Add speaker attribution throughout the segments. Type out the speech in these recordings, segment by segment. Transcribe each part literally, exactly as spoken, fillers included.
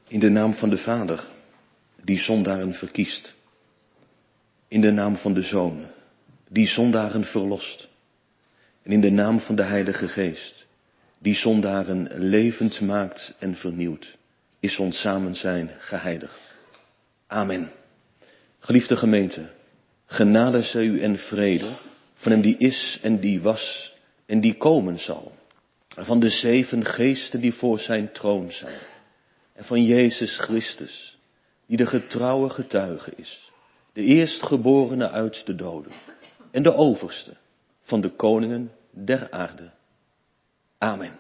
Speaker 1: In de naam van de Vader, die zondaren verkiest. In de naam van de Zoon, die zondaren verlost. En in de naam van de Heilige Geest, die zondaren levend maakt en vernieuwt, is ons samenzijn geheiligd. Amen. Geliefde gemeente, genade zij u en vrede van hem die is en die was en die komen zal. En van de zeven geesten die voor zijn troon zijn. En van Jezus Christus, die de getrouwe getuige is. De eerstgeborene uit de doden. En de overste van de koningen der aarde. Amen.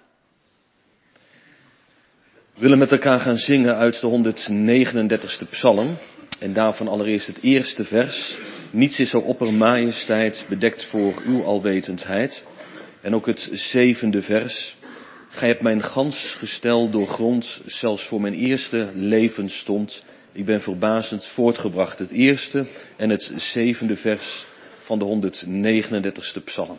Speaker 1: We willen met elkaar gaan zingen uit de honderdnegenendertigste psalm. En daarvan allereerst het eerste vers. Niets is zo oppermajesteit bedekt voor uw alwetendheid. En ook het zevende vers. Gij hebt mijn gans gestel doorgrond, zelfs voor mijn eerste leven stond. Ik ben verbazend voortgebracht. Het eerste en het zevende vers van de honderdnegenendertigste psalm.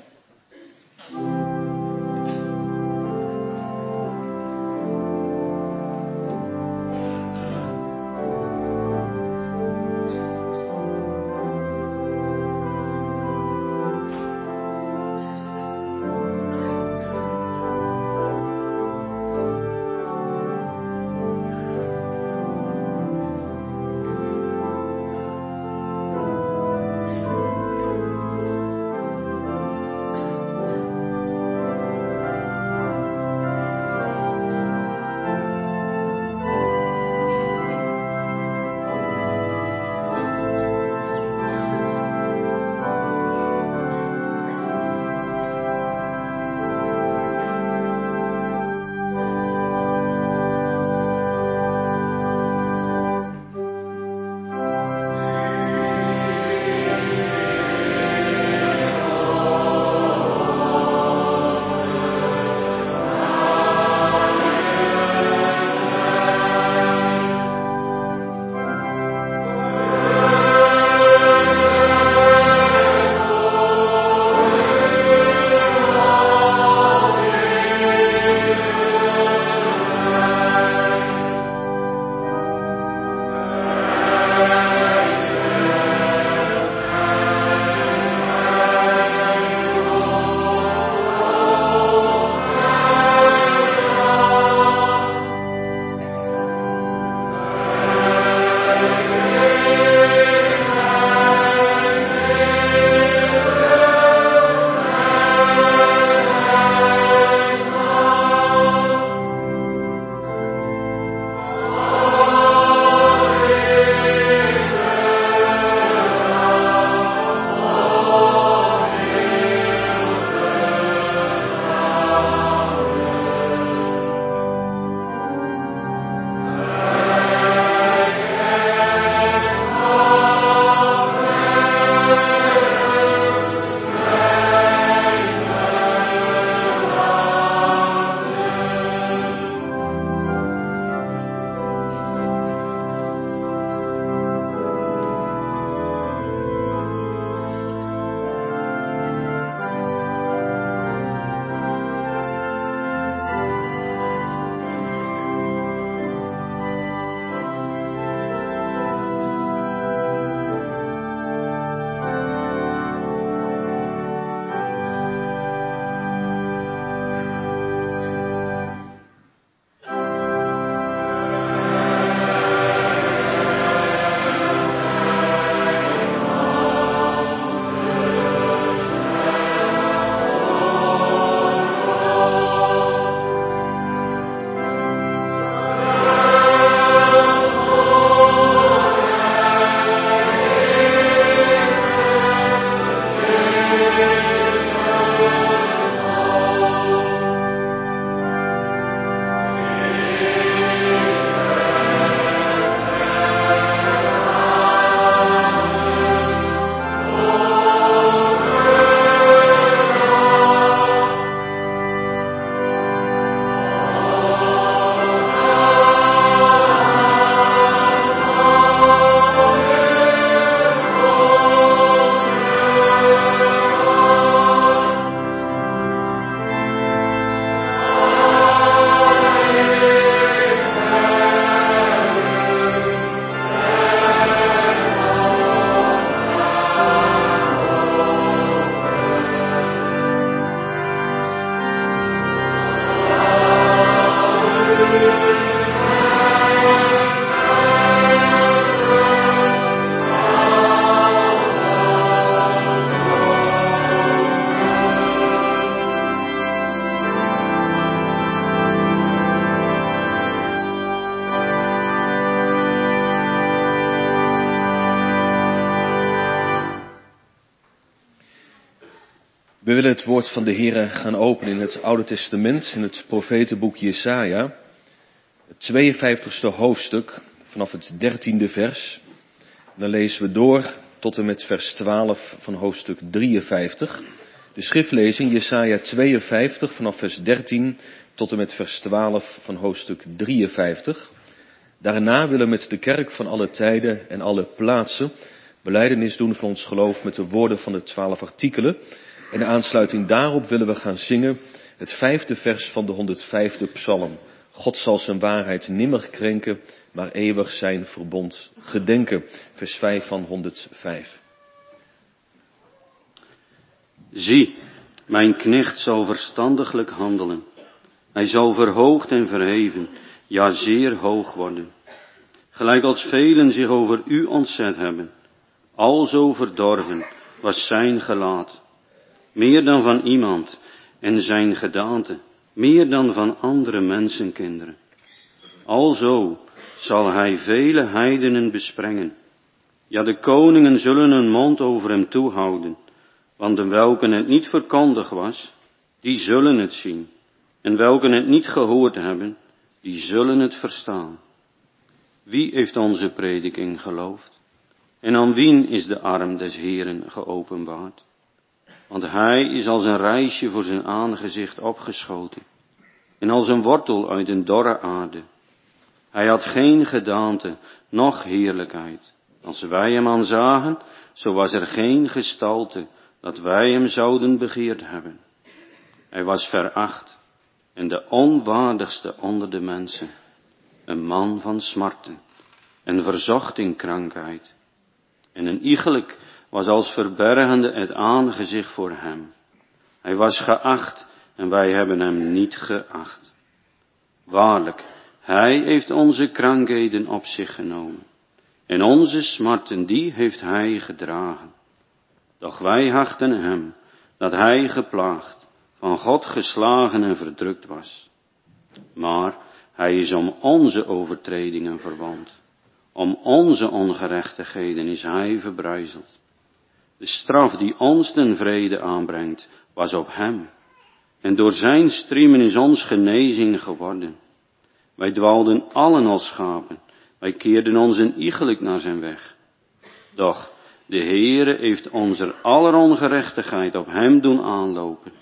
Speaker 1: We willen het woord van de Heere gaan openen in het Oude Testament, in het profetenboek Jesaja, het tweeënvijftigste hoofdstuk, vanaf het dertiende vers. En dan lezen we door tot en met vers twaalf van hoofdstuk drieënvijftig. De schriftlezing Jesaja tweeënvijftig vanaf vers dertien tot en met vers twaalf van hoofdstuk drieënvijftig. Daarna willen we met de kerk van alle tijden en alle plaatsen belijdenis doen van ons geloof met de woorden van de twaalf artikelen. En in aansluiting daarop willen we gaan zingen het vijfde vers van de honderdvijfde psalm. God zal zijn waarheid nimmer krenken, maar eeuwig zijn verbond gedenken. Vers vijf van honderdvijf.
Speaker 2: Zie, mijn knecht zal verstandiglijk handelen. Hij zal verhoogd en verheven, ja zeer hoog worden. Gelijk als velen zich over u ontzet hebben. Alzo verdorven was zijn gelaat. Meer dan van iemand en zijn gedaante, meer dan van andere mensenkinderen. Alzo zal hij vele heidenen besprengen. Ja, de koningen zullen hun mond over hem toehouden, want de welken het niet verkondigd was, die zullen het zien. En welken het niet gehoord hebben, die zullen het verstaan. Wie heeft onze prediking geloofd? En aan wien is de arm des Heeren geopenbaard? Want hij is als een rijsje voor zijn aangezicht opgeschoten, en als een wortel uit een dorre aarde. Hij had geen gedaante, noch heerlijkheid. Als wij hem aanzagen, zo was er geen gestalte, dat wij hem zouden begeerd hebben. Hij was veracht, en de onwaardigste onder de mensen, een man van smarten, en verzocht in krankheid. En een iegelijk was als verbergende het aangezicht voor hem. Hij was geacht en wij hebben hem niet geacht. Waarlijk, hij heeft onze krankheden op zich genomen. En onze smarten, die heeft hij gedragen. Doch wij achten hem, dat hij geplaagd, van God geslagen en verdrukt was. Maar hij is om onze overtredingen verwond. Om onze ongerechtigheden is hij verbrijzeld. De straf die ons den vrede aanbrengt, was op hem. En door zijn striemen is ons genezing geworden. Wij dwaalden allen als schapen. Wij keerden ons een iegelijk naar zijn weg. Doch de Heere heeft onze aller ongerechtigheid op hem doen aanlopen.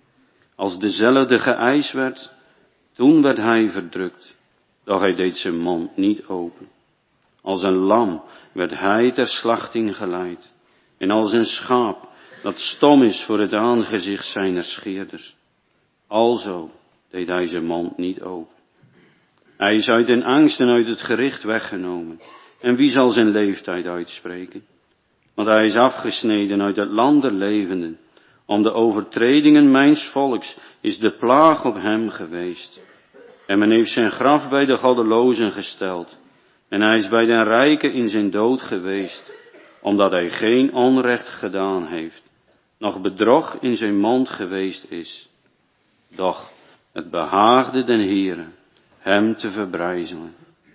Speaker 2: Als dezelfde geëist werd, toen werd hij verdrukt. Doch hij deed zijn mond niet open. Als een lam werd hij ter slachting geleid. En als een schaap dat stom is voor het aangezicht zijner scheerders. Alzo deed hij zijn mond niet open. Hij is uit den angst en uit het gericht weggenomen. En wie zal zijn leeftijd uitspreken? Want hij is afgesneden uit het land der levenden. Om de overtredingen mijns volks is de plaag op hem geweest. En men heeft zijn graf bij de goddelozen gesteld. En hij is bij den rijken in zijn dood geweest, omdat hij geen onrecht gedaan heeft, noch bedrog in zijn mond geweest is. Doch het behaagde den Heere hem te verbrijzelen.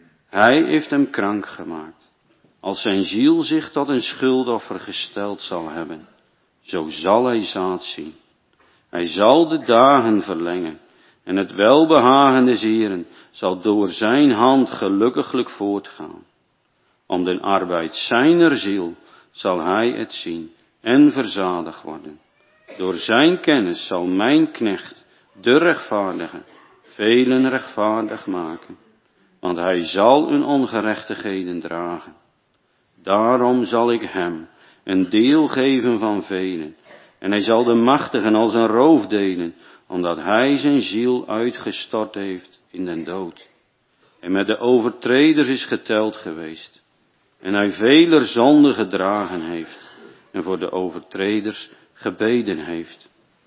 Speaker 2: Hij heeft hem krank gemaakt. Als zijn ziel zich tot een schuldoffer gesteld zal hebben, zo zal hij zaad zien. Hij zal de dagen verlengen. En het welbehagen des Heeren zal door zijn hand gelukkiglijk voortgaan. Om den arbeid zijner ziel zal hij het zien en verzadigd worden. Door zijn kennis zal mijn knecht, de rechtvaardige, velen rechtvaardig maken. Want hij zal hun ongerechtigheden dragen. Daarom zal ik hem een deel geven van velen. En hij zal de machtigen als een roof delen, omdat hij zijn ziel uitgestort heeft in den dood. En met de overtreders is geteld geweest. En hij veler zonde gedragen heeft. En voor de overtreders gebeden heeft.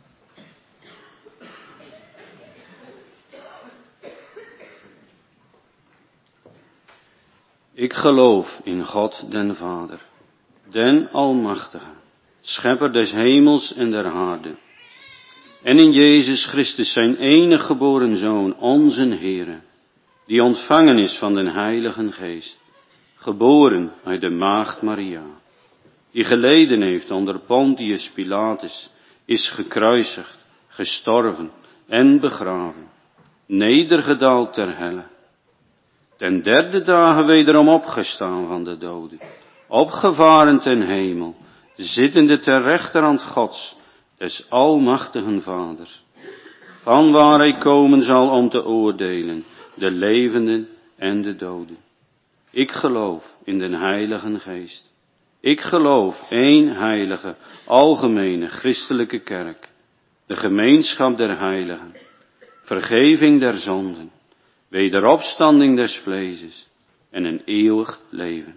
Speaker 2: Ik geloof in God den Vader, den Almachtige, Schepper des hemels en der aarde. En in Jezus Christus zijn enige geboren Zoon, onze Heere, die ontvangen is van den Heiligen Geest, geboren uit de maagd Maria, die geleden heeft onder Pontius Pilatus, is gekruisigd, gestorven en begraven, nedergedaald ter helle. Ten derde dagen wederom opgestaan van de doden, opgevaren ten hemel, zittende ter rechterhand Gods, des almachtigen Vaders, van waar hij komen zal om te oordelen, de levenden en de doden. Ik geloof in den Heiligen Geest. Ik geloof één heilige, algemene, christelijke kerk, de gemeenschap der heiligen, vergeving der zonden, wederopstanding des vleeses en een eeuwig leven.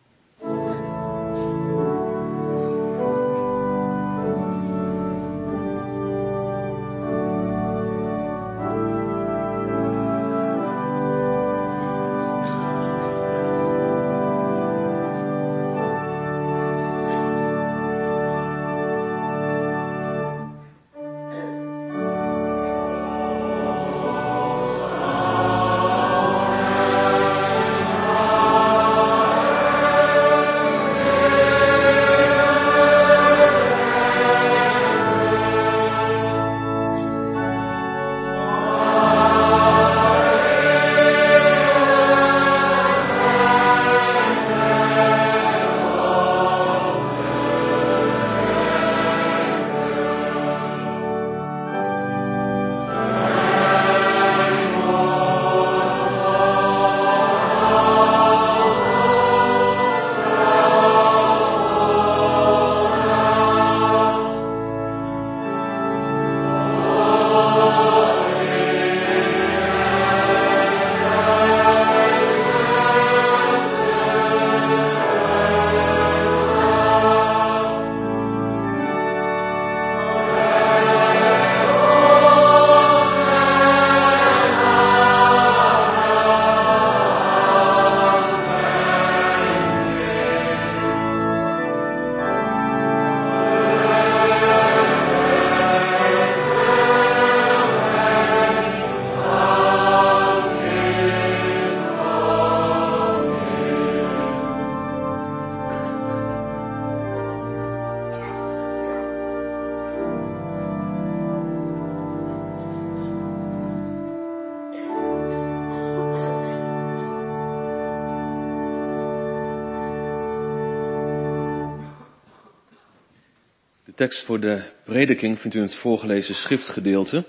Speaker 1: De tekst voor de prediking vindt u in het voorgelezen schriftgedeelte.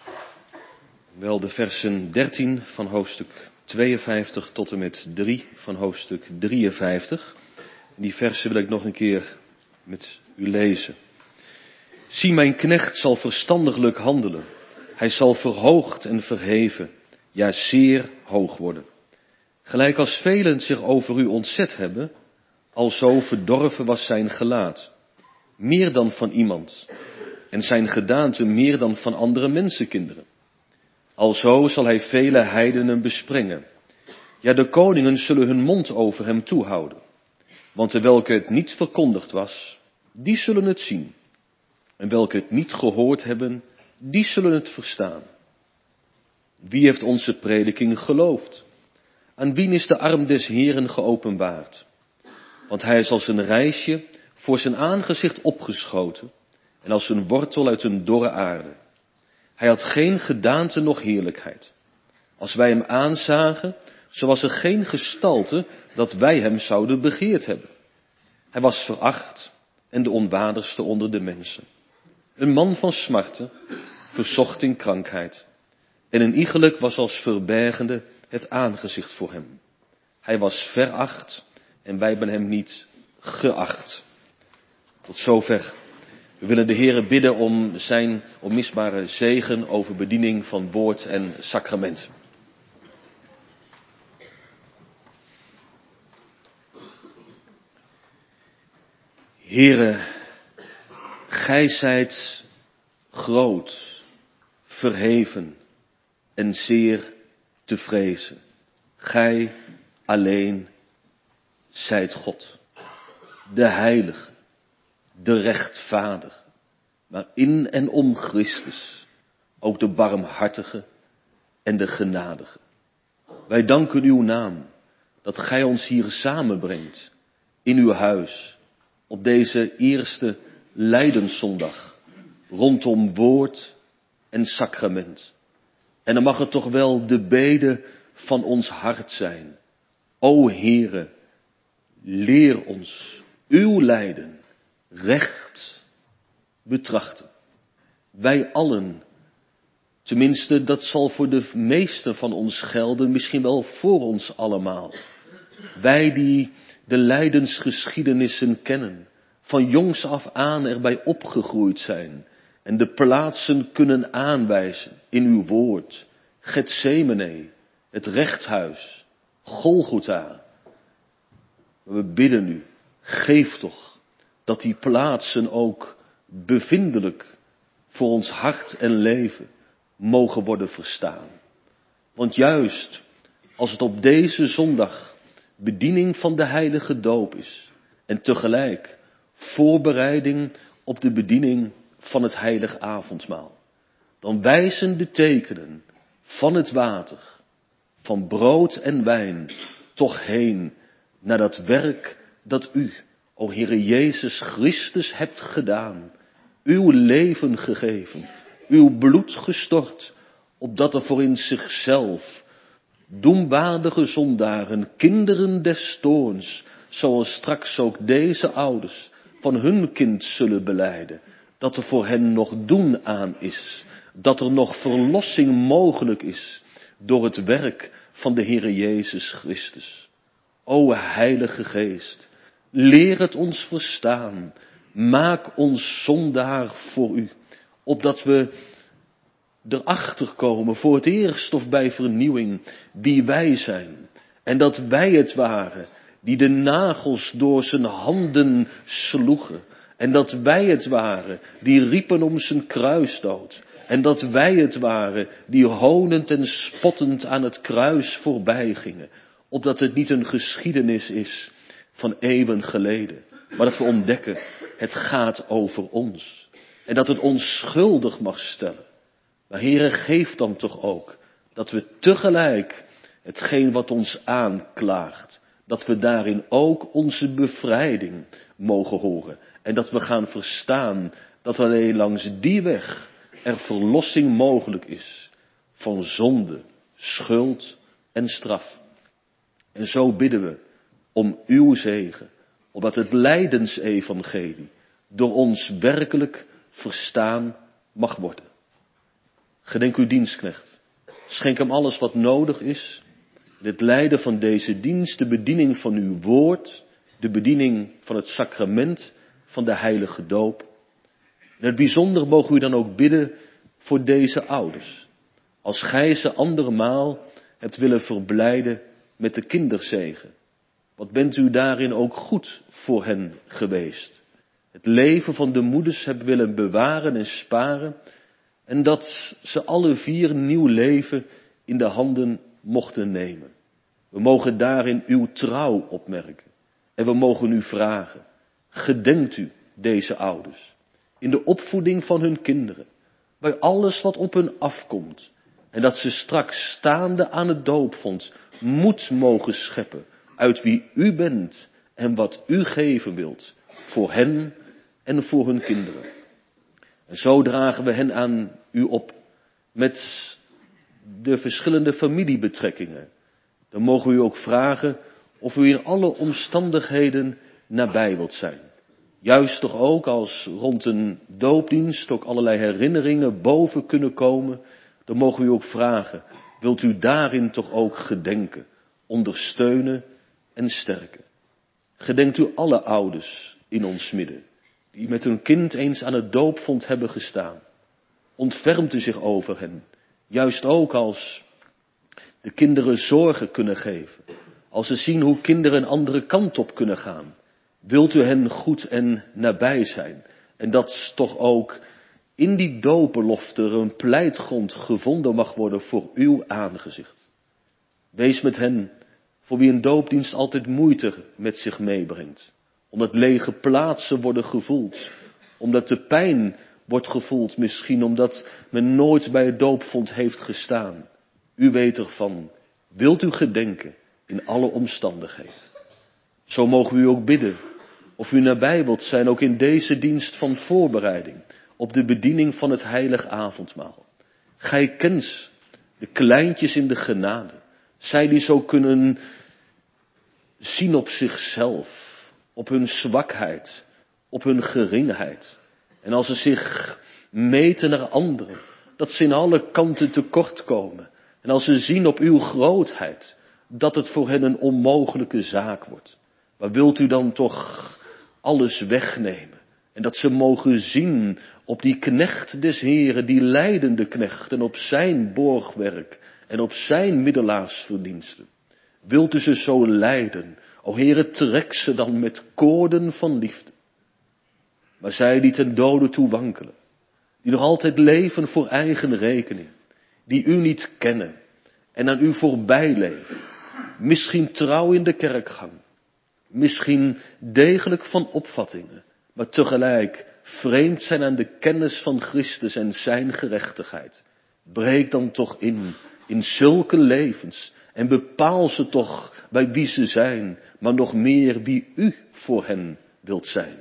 Speaker 1: Wel de versen dertien van hoofdstuk tweeënvijftig tot en met drie van hoofdstuk drieënvijftig. Die versen wil ik nog een keer met u lezen. Zie, mijn knecht zal verstandiglijk handelen. Hij zal verhoogd en verheven, ja zeer hoog worden. Gelijk als velen zich over u ontzet hebben, alzo verdorven was zijn gelaat. Meer dan van iemand, en zijn gedaante meer dan van andere mensenkinderen. Alzo zal hij vele heidenen besprengen. Ja, de koningen zullen hun mond over hem toehouden. Want de welke het niet verkondigd was, die zullen het zien. En welke het niet gehoord hebben, die zullen het verstaan. Wie heeft onze prediking geloofd? Aan wien is de arm des Heeren geopenbaard? Want hij is als een rijsje voor zijn aangezicht opgeschoten en als een wortel uit een dorre aarde. Hij had geen gedaante noch heerlijkheid. Als wij hem aanzagen, zo was er geen gestalte dat wij hem zouden begeerd hebben. Hij was veracht en de onwaardigste onder de mensen. Een man van smarten, verzocht in krankheid. En een iegelijk was als verbergende het aangezicht voor hem. Hij was veracht en wij hebben hem niet geacht. Tot zover. We willen de Heere bidden om zijn onmisbare zegen over bediening van woord en sacrament. Heere, gij zijt groot, verheven en zeer te vrezen. Gij alleen zijt God, de heilige, de rechtvaardige, maar in en om Christus ook de barmhartige en de genadige. Wij danken uw naam dat gij ons hier samenbrengt in uw huis op deze eerste Lijdenszondag, rondom woord en sacrament. En dan mag het toch wel de bede van ons hart zijn. O Heere, leer ons uw lijden recht betrachten. Wij allen, tenminste dat zal voor de meesten van ons gelden, misschien wel voor ons allemaal. Wij die de lijdensgeschiedenissen kennen, van jongs af aan erbij opgegroeid zijn en de plaatsen kunnen aanwijzen in uw woord, Getsemane, het rechthuis, Golgotha. We bidden u, geef toch dat die plaatsen ook bevindelijk voor ons hart en leven mogen worden verstaan. Want juist als het op deze zondag bediening van de heilige doop is en tegelijk voorbereiding op de bediening van het heilig avondmaal, dan wijzen de tekenen van het water, van brood en wijn, toch heen naar dat werk dat u, o Heere Jezus Christus, hebt gedaan, uw leven gegeven, uw bloed gestort, opdat er voor in zichzelf doemwaardige zondaren, kinderen des toorns, zoals straks ook deze ouders van hun kind zullen belijden, dat er voor hen nog doen aan is, dat er nog verlossing mogelijk is door het werk van de Heere Jezus Christus. O Heilige Geest, leer het ons verstaan, maak ons zondaar voor u, opdat we erachter komen voor het eerst of bij vernieuwing wie wij zijn. En dat wij het waren die de nagels door zijn handen sloegen. En dat wij het waren die riepen om zijn kruisdood. En dat wij het waren die honend en spottend aan het kruis voorbij gingen. Opdat het niet een geschiedenis is van eeuwen geleden. Maar dat we ontdekken, het gaat over ons. En dat het ons schuldig mag stellen. Maar Heere, geef dan toch ook dat we tegelijk hetgeen wat ons aanklaagt, dat we daarin ook onze bevrijding mogen horen. En dat we gaan verstaan dat alleen langs die weg er verlossing mogelijk is van zonde, schuld en straf. En zo bidden we om uw zegen, opdat het lijdensevangelie door ons werkelijk verstaan mag worden. Gedenk uw dienstknecht. Schenk hem alles wat nodig is. Het lijden van deze dienst, de bediening van uw woord, de bediening van het sacrament van de heilige doop. In het bijzonder mogen u dan ook bidden voor deze ouders. Als gij ze andermaal hebt willen verblijden met de kinderzegen. Wat bent u daarin ook goed voor hen geweest. Het leven van de moeders hebben willen bewaren en sparen. En dat ze alle vier nieuw leven in de handen mochten nemen. We mogen daarin uw trouw opmerken. En we mogen u vragen, gedenkt u deze ouders in de opvoeding van hun kinderen, bij alles wat op hun afkomt. En dat ze straks staande aan het doopvont moed mogen scheppen uit wie u bent en wat u geven wilt voor hen en voor hun kinderen. En zo dragen we hen aan u op met de verschillende familiebetrekkingen. Dan mogen we u ook vragen of u in alle omstandigheden nabij wilt zijn. Juist toch ook als rond een doopdienst ook allerlei herinneringen boven kunnen komen. Dan mogen we u ook vragen, wilt u daarin toch ook gedenken, ondersteunen en sterken. Gedenkt u alle ouders in ons midden, die met hun kind eens aan het doopvont hebben gestaan. Ontfermt u zich over hen, juist ook als de kinderen zorgen kunnen geven. Als ze zien hoe kinderen een andere kant op kunnen gaan. Wilt u hen goed en nabij zijn. En dat toch ook in die doopbelofte er een pleitgrond gevonden mag worden voor uw aangezicht. Wees met hen, voor wie een doopdienst altijd moeite met zich meebrengt. Omdat lege plaatsen worden gevoeld. Omdat de pijn wordt gevoeld misschien, omdat men nooit bij het doopvont heeft gestaan. U weet ervan, wilt u gedenken in alle omstandigheden. Zo mogen we u ook bidden, of u nabij wilt zijn, ook in deze dienst van voorbereiding. op de bediening van het heilig avondmaal. Gij kent de kleintjes in de genade. Zij die zo kunnen zien op zichzelf, op hun zwakheid, op hun geringheid. En als ze zich meten naar anderen, dat ze in alle kanten tekort komen. En als ze zien op uw grootheid, dat het voor hen een onmogelijke zaak wordt. Maar wilt u dan toch alles wegnemen? En dat ze mogen zien op die knecht des Heren, die lijdende knecht, en op zijn borgwerk en op zijn middelaarsverdiensten. Wilt u ze zo leiden? O Heere, trek ze dan met koorden van liefde. Maar zij die ten dode toe wankelen, die nog altijd leven voor eigen rekening, die u niet kennen en aan u voorbij leven, misschien trouw in de kerkgang, misschien degelijk van opvattingen, maar tegelijk vreemd zijn aan de kennis van Christus en zijn gerechtigheid. Breek dan toch in, in zulke levens en bepaal ze toch bij wie ze zijn, maar nog meer wie u voor hen wilt zijn.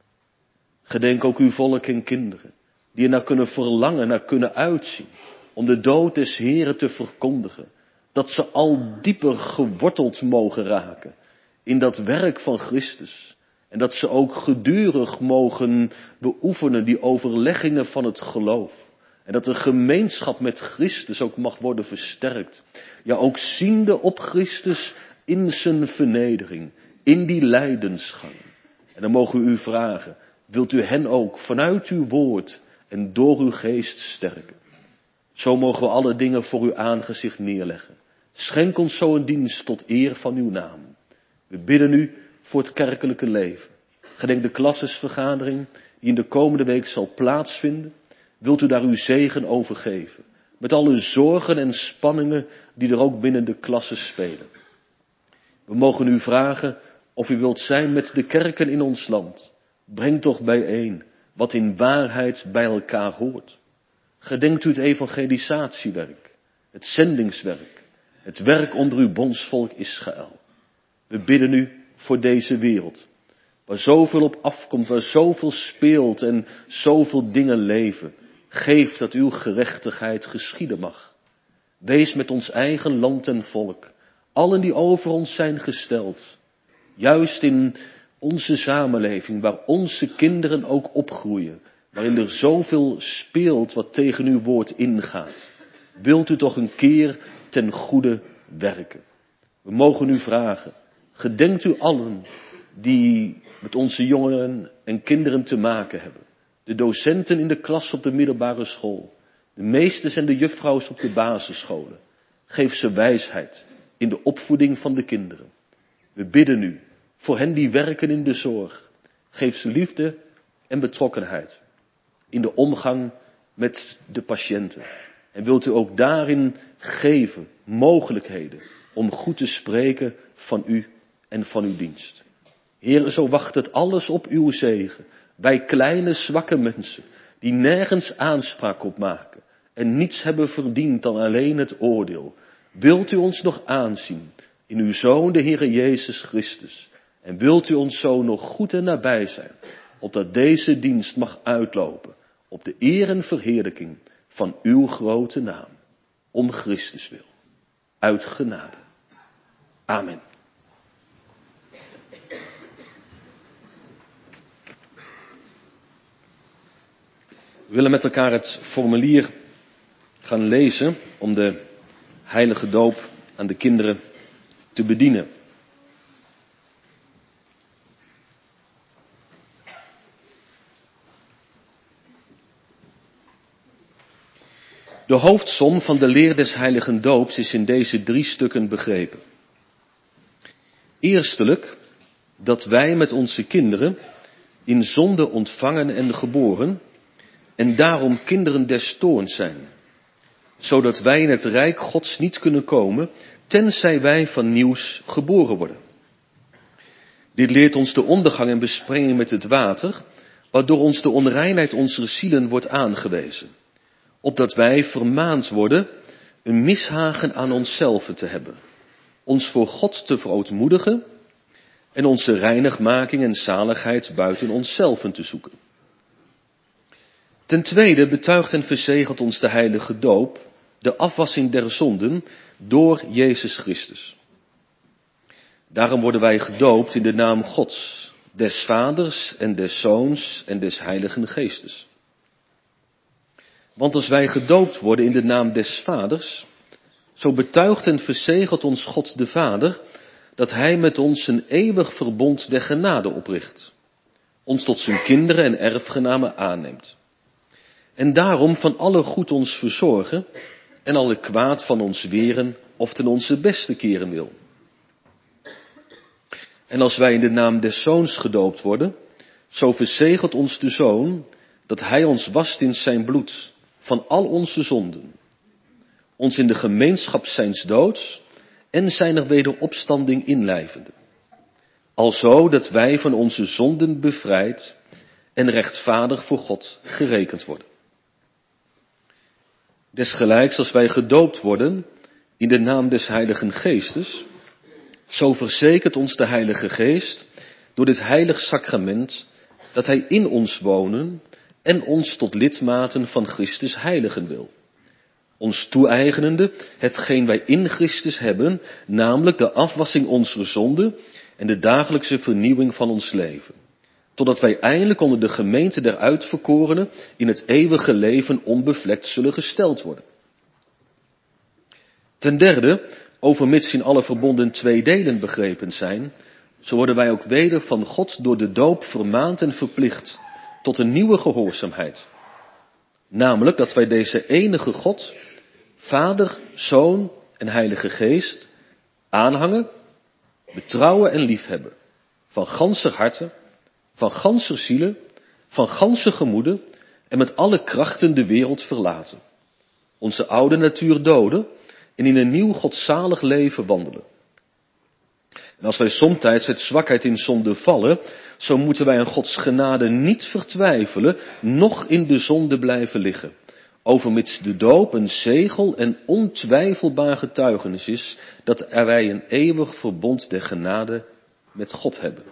Speaker 1: Gedenk ook uw volk en kinderen, die er naar kunnen verlangen, naar kunnen uitzien, om de dood des Heren te verkondigen, dat ze al dieper geworteld mogen raken in dat werk van Christus. En dat ze ook gedurig mogen beoefenen die overleggingen van het geloof. En dat de gemeenschap met Christus ook mag worden versterkt. Ja, ook ziende op Christus in zijn vernedering, in die lijdensgang. En dan mogen we u vragen, wilt u hen ook vanuit uw woord en door uw geest sterken? Zo mogen we alle dingen voor uw aangezicht neerleggen. Schenk ons zo een dienst tot eer van uw naam. We bidden u voor het kerkelijke leven. Gedenk de klassesvergadering die in de komende week zal plaatsvinden. Wilt u daar uw zegen over geven? Met alle zorgen en spanningen die er ook binnen de klassen spelen. We mogen u vragen of u wilt zijn met de kerken in ons land. Breng toch bijeen wat in waarheid bij elkaar hoort. Gedenkt u het evangelisatiewerk, het zendingswerk, het werk onder uw bondsvolk Israël. We bidden u voor deze wereld, waar zoveel op afkomt, waar zoveel speelt en zoveel dingen leven. Geef dat uw gerechtigheid geschieden mag. Wees met ons eigen land en volk, allen die over ons zijn gesteld. Juist in onze samenleving, waar onze kinderen ook opgroeien, waarin er zoveel speelt wat tegen uw woord ingaat. Wilt u toch een keer ten goede werken? We mogen u vragen, gedenkt u allen die met onze jongeren en kinderen te maken hebben. De docenten in de klas op de middelbare school. De meesters en de juffrouws op de basisscholen. Geef ze wijsheid in de opvoeding van de kinderen. We bidden u voor hen die werken in de zorg. Geef ze liefde en betrokkenheid in de omgang met de patiënten. En wilt u ook daarin geven mogelijkheden om goed te spreken van u en van uw dienst. Heer, zo wacht het alles op uw zegen. Wij kleine zwakke mensen die nergens aanspraak op maken en niets hebben verdiend dan alleen het oordeel. Wilt u ons nog aanzien in uw Zoon, de Heere Jezus Christus. En wilt u ons zo nog goed en nabij zijn, opdat deze dienst mag uitlopen op de eer en verheerlijking van uw grote naam. Om Christus wil. Uit genade. Amen. We willen met elkaar het formulier gaan lezen om de heilige doop aan de kinderen te bedienen. De hoofdsom van de leer des heiligen doops is in deze drie stukken begrepen. Eerstelijk, dat wij met onze kinderen in zonde ontvangen en geboren en daarom kinderen des toorns zijn, zodat wij in het rijk Gods niet kunnen komen, tenzij wij van nieuws geboren worden. Dit leert ons de ondergang en besprenging met het water, waardoor ons de onreinheid onze zielen wordt aangewezen, opdat wij vermaand worden een mishagen aan onszelf te hebben, ons voor God te verootmoedigen en onze reinigmaking en zaligheid buiten onszelf te zoeken. Ten tweede betuigt en verzegelt ons de heilige doop, de afwassing der zonden, door Jezus Christus. Daarom worden wij gedoopt in de naam Gods, des Vaders en des Zoons en des Heiligen Geestes. Want als wij gedoopt worden in de naam des Vaders, zo betuigt en verzegelt ons God de Vader, dat Hij met ons een eeuwig verbond der genade opricht, ons tot zijn kinderen en erfgenamen aanneemt. En daarom van alle goed ons verzorgen en alle kwaad van ons weren of ten onze beste keren wil. En als wij in de naam des Zoons gedoopt worden, zo verzegelt ons de Zoon dat Hij ons wast in zijn bloed van al onze zonden, ons in de gemeenschap zijns doods en zijner wederopstanding inlijvende, alzo dat wij van onze zonden bevrijd en rechtvaardig voor God gerekend worden. Desgelijks als wij gedoopt worden in de naam des Heiligen Geestes, zo verzekert ons de Heilige Geest door dit heilig sacrament dat Hij in ons wonen en ons tot lidmaten van Christus heiligen wil, ons toe-eigenende hetgeen wij in Christus hebben, namelijk de afwassing onzer zonden en de dagelijkse vernieuwing van ons leven, totdat wij eindelijk onder de gemeente der uitverkorenen in het eeuwige leven onbevlekt zullen gesteld worden. Ten derde, overmits in alle verbonden twee delen begrepen zijn, zo worden wij ook weder van God door de doop vermaand en verplicht tot een nieuwe gehoorzaamheid. Namelijk dat wij deze enige God, Vader, Zoon en Heilige Geest, aanhangen, betrouwen en liefhebben, van ganser harte, van ganser ziele, van ganser gemoede en met alle krachten de wereld verlaten. Onze oude natuur doden en in een nieuw godzalig leven wandelen. En als wij somtijds uit zwakheid in zonde vallen, zo moeten wij aan Gods genade niet vertwijfelen, noch in de zonde blijven liggen, overmits de doop een zegel en ontwijfelbaar getuigenis is dat er wij een eeuwig verbond der genade met God hebben.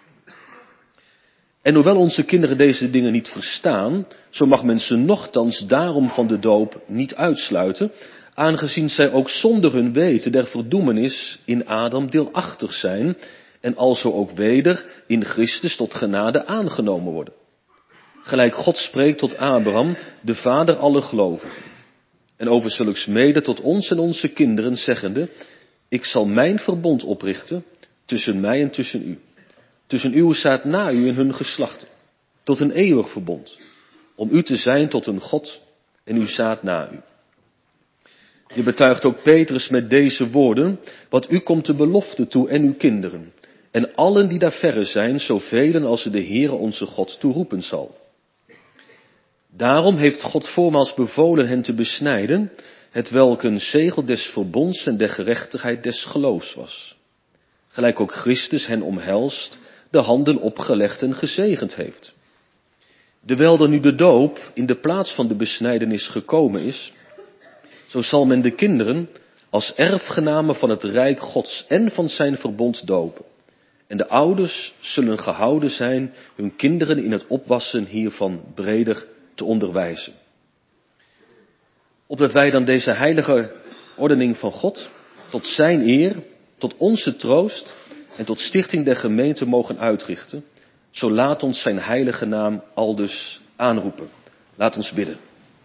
Speaker 1: En hoewel onze kinderen deze dingen niet verstaan, zo mag men ze nochtans daarom van de doop niet uitsluiten, aangezien zij ook zonder hun weten der verdoemenis in Adam deelachtig zijn en alzo ook weder in Christus tot genade aangenomen worden. Gelijk God spreekt tot Abraham, de vader aller gelovigen. En over zulks mede tot ons en onze kinderen zeggende, ik zal mijn verbond oprichten tussen mij en tussen u. Tussen uw zaad na u en hun geslachten, tot een eeuwig verbond, om u te zijn tot een God en uw zaad na u. Je betuigt ook Petrus met deze woorden, wat u komt de belofte toe en uw kinderen, en allen die daar verre zijn, zoveel als de Heere onze God toeroepen zal. Daarom heeft God voormaals bevolen hen te besnijden, hetwelk een zegel des verbonds en der gerechtigheid des geloofs was. Gelijk ook Christus hen omhelst, de handen opgelegd en gezegend heeft. Dewijl er nu de doop in de plaats van de besnijdenis gekomen is, zo zal men de kinderen als erfgenamen van het rijk Gods en van zijn verbond dopen. En de ouders zullen gehouden zijn hun kinderen in het opwassen hiervan breder te onderwijzen. Opdat wij dan deze heilige ordening van God tot zijn eer, tot onze troost en tot stichting der gemeente mogen uitrichten, zo laat ons zijn heilige naam aldus aanroepen. Laat ons bidden.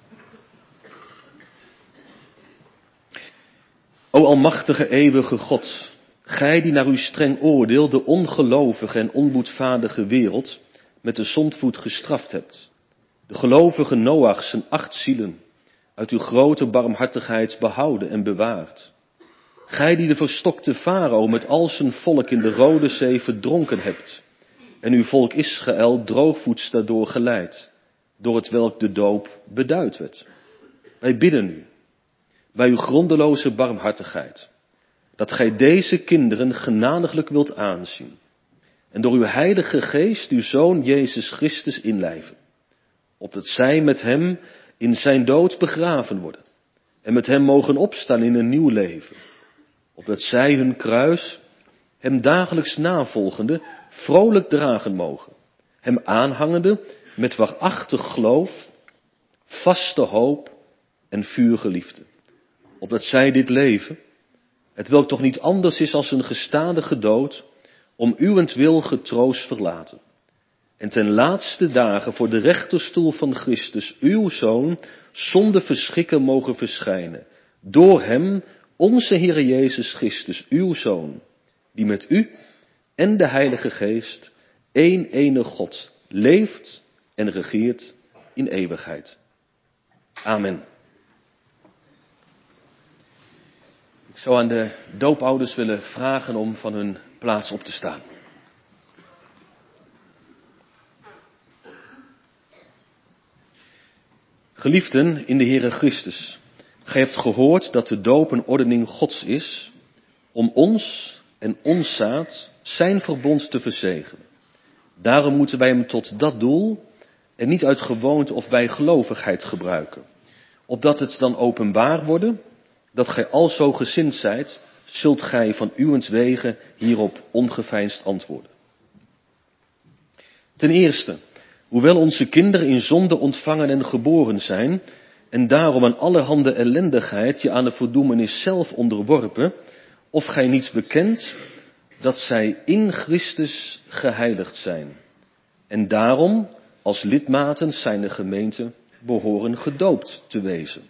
Speaker 1: O almachtige eeuwige God, gij die naar uw streng oordeel de ongelovige en onboedvaardige wereld met de zondvloed gestraft hebt, de gelovige Noach zijn acht zielen uit uw grote barmhartigheid behouden en bewaard. Gij die de verstokte farao met al zijn volk in de Rode Zee verdronken hebt en uw volk Israël droogvoets daardoor geleid, door het welk de doop beduid werd. Wij bidden u, bij uw grondeloze barmhartigheid, dat gij deze kinderen genadiglijk wilt aanzien en door uw heilige geest uw Zoon Jezus Christus inlijven, opdat zij met hem in zijn dood begraven worden en met hem mogen opstaan in een nieuw leven, opdat zij hun kruis, hem dagelijks navolgende, vrolijk dragen mogen, hem aanhangende met waarachtig geloof vaste hoop en vuurgeliefde, opdat zij dit leven, hetwelk toch niet anders is als een gestadige dood, om uwentwil getroost verlaten. En ten laatste dagen voor de rechterstoel van Christus, uw Zoon, zonder verschikken mogen verschijnen. Door hem, onze Heer Jezus Christus, uw Zoon, die met u en de Heilige Geest, één enige God, leeft en regeert in eeuwigheid. Amen. Ik zou aan de doopouders willen vragen om van hun plaats op te staan. Geliefden in de Heere Christus, gij hebt gehoord dat de doop een ordening Gods is, om ons en ons zaad zijn verbond te verzegelen. Daarom moeten wij hem tot dat doel en niet uit gewoonte of bijgelovigheid gebruiken, opdat het dan openbaar worden dat gij alzo gezind zijt, zult gij van uwentwege hierop ongeveinsd antwoorden. Ten eerste, hoewel onze kinderen in zonde ontvangen en geboren zijn, en daarom aan allerhande ellendigheid je aan de verdoemenis zelf onderworpen, of gij niet bekent dat zij in Christus geheiligd zijn, en daarom als lidmaten zijner gemeente behoren gedoopt te wezen.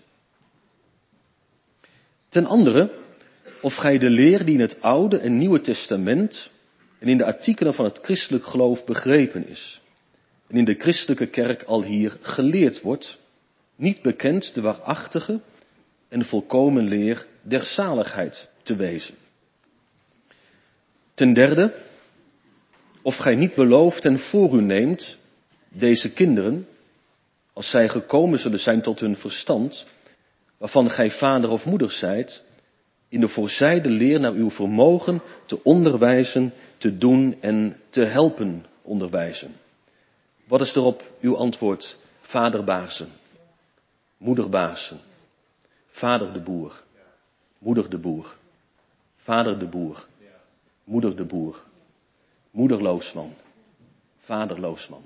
Speaker 1: Ten andere, of gij de leer die in het Oude en Nieuwe Testament en in de artikelen van het christelijk geloof begrepen is, en in de christelijke kerk al hier geleerd wordt, niet bekend de waarachtige en volkomen leer der zaligheid te wezen. Ten derde, of gij niet belooft en voor u neemt deze kinderen, als zij gekomen zullen zijn tot hun verstand, waarvan gij vader of moeder zijt, in de voorzijde leer naar uw vermogen te onderwijzen, te doen en te helpen onderwijzen. Wat is erop uw antwoord? Vader Baarsen, moeder Baarsen, vader de boer, moeder de boer, vader de boer, moeder de boer, moeder Loosman, vader Loosman.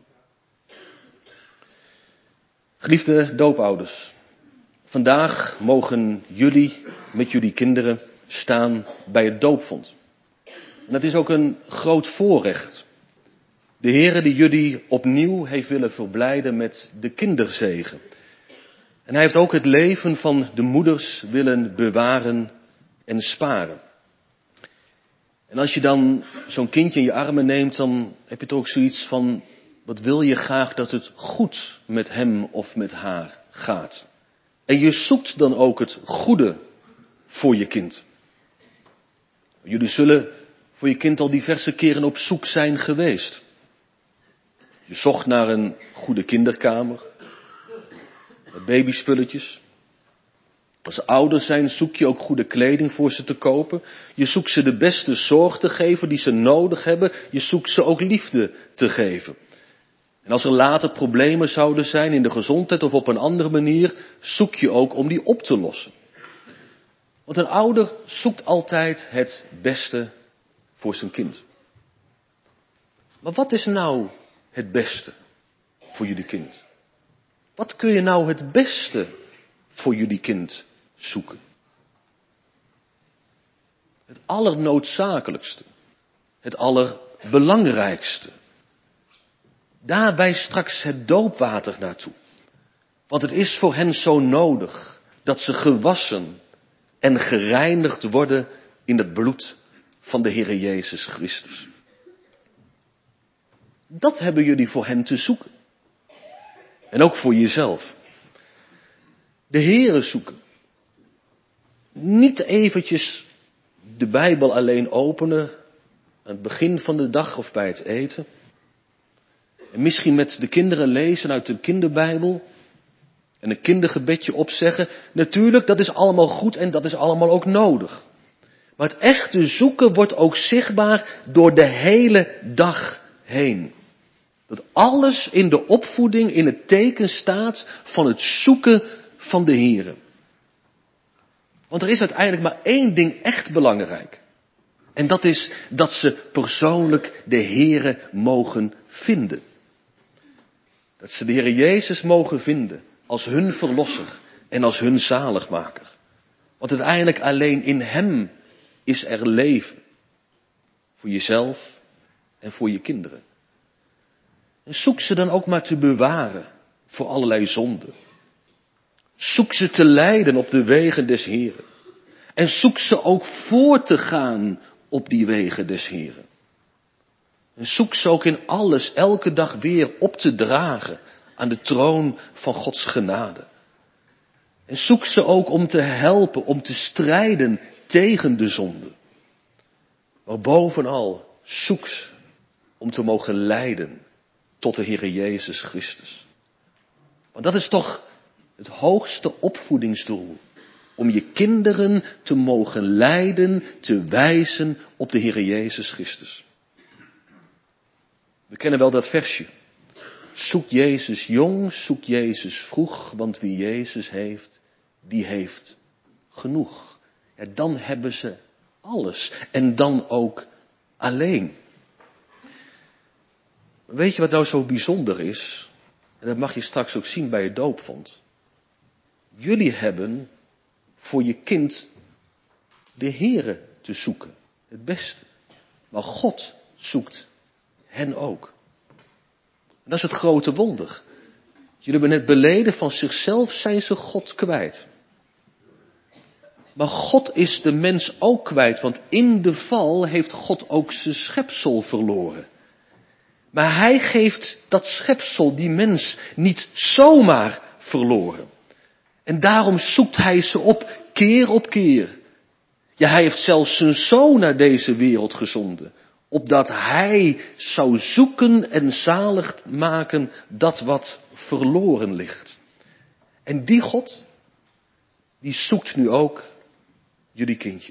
Speaker 1: Geliefde doopouders, vandaag mogen jullie met jullie kinderen staan bij het doopvont. En dat is ook een groot voorrecht. De Heere die jullie opnieuw heeft willen verblijden met de kinderzegen. En hij heeft ook het leven van de moeders willen bewaren en sparen. En als je dan zo'n kindje in je armen neemt, dan heb je toch ook zoiets van, wat wil je graag dat het goed met hem of met haar gaat. En je zoekt dan ook het goede voor je kind. Jullie zullen voor je kind al diverse keren op zoek zijn geweest. Je zocht naar een goede kinderkamer, met babyspulletjes. Als ze ouder zijn zoek je ook goede kleding voor ze te kopen. Je zoekt ze de beste zorg te geven die ze nodig hebben. Je zoekt ze ook liefde te geven. En als er later problemen zouden zijn in de gezondheid of op een andere manier, zoek je ook om die op te lossen. Want een ouder zoekt altijd het beste voor zijn kind. Maar wat is nou het beste voor jullie kind? Wat kun je nou het beste voor jullie kind zoeken? Het allernoodzakelijkste. Het allerbelangrijkste. Daarbij straks het doopwater naartoe. Want het is voor hen zo nodig dat ze gewassen en gereinigd worden in het bloed van de Heere Jezus Christus. Dat hebben jullie voor hen te zoeken. En ook voor jezelf. De Heere zoeken. Niet eventjes de Bijbel alleen openen aan het begin van de dag of bij het eten. En misschien met de kinderen lezen uit de kinderbijbel. En een kindergebedje opzeggen. Natuurlijk, dat is allemaal goed en dat is allemaal ook nodig. Maar het echte zoeken wordt ook zichtbaar door de hele dag heen. Dat alles in de opvoeding in het teken staat van het zoeken van de Heere. Want er is uiteindelijk maar één ding echt belangrijk. En dat is dat ze persoonlijk de Heere mogen vinden. Dat ze de Heere Jezus mogen vinden. als hun verlosser en als hun zaligmaker. Want uiteindelijk alleen in hem is er leven. Voor jezelf en voor je kinderen. En zoek ze dan ook maar te bewaren voor allerlei zonden. Zoek ze te leiden op de wegen des Heren. En zoek ze ook voor te gaan op die wegen des Heren. En zoek ze ook in alles elke dag weer op te dragen aan de troon van Gods genade. En zoek ze ook om te helpen, om te strijden tegen de zonde. Maar bovenal zoek ze om te mogen leiden tot de Heere Jezus Christus. Want dat is toch het hoogste opvoedingsdoel. Om je kinderen te mogen leiden, te wijzen op de Heere Jezus Christus. We kennen wel dat versje. Zoek Jezus jong, zoek Jezus vroeg, want wie Jezus heeft, die heeft genoeg. Ja, dan hebben ze alles. En dan ook alleen. Weet je wat nou zo bijzonder is? En dat mag je straks ook zien bij het doopvond. Jullie hebben voor je kind de Heere te zoeken. Het beste. Maar God zoekt hen ook. En dat is het grote wonder. Jullie hebben net beleden, van zichzelf zijn ze God kwijt. Maar God is de mens ook kwijt, want in de val heeft God ook zijn schepsel verloren. Maar hij geeft dat schepsel, die mens, niet zomaar verloren. En daarom zoekt hij ze op, keer op keer. Ja, hij heeft zelfs zijn zoon naar deze wereld gezonden. Opdat hij zou zoeken en zalig maken dat wat verloren ligt. En die God, die zoekt nu ook jullie kindje.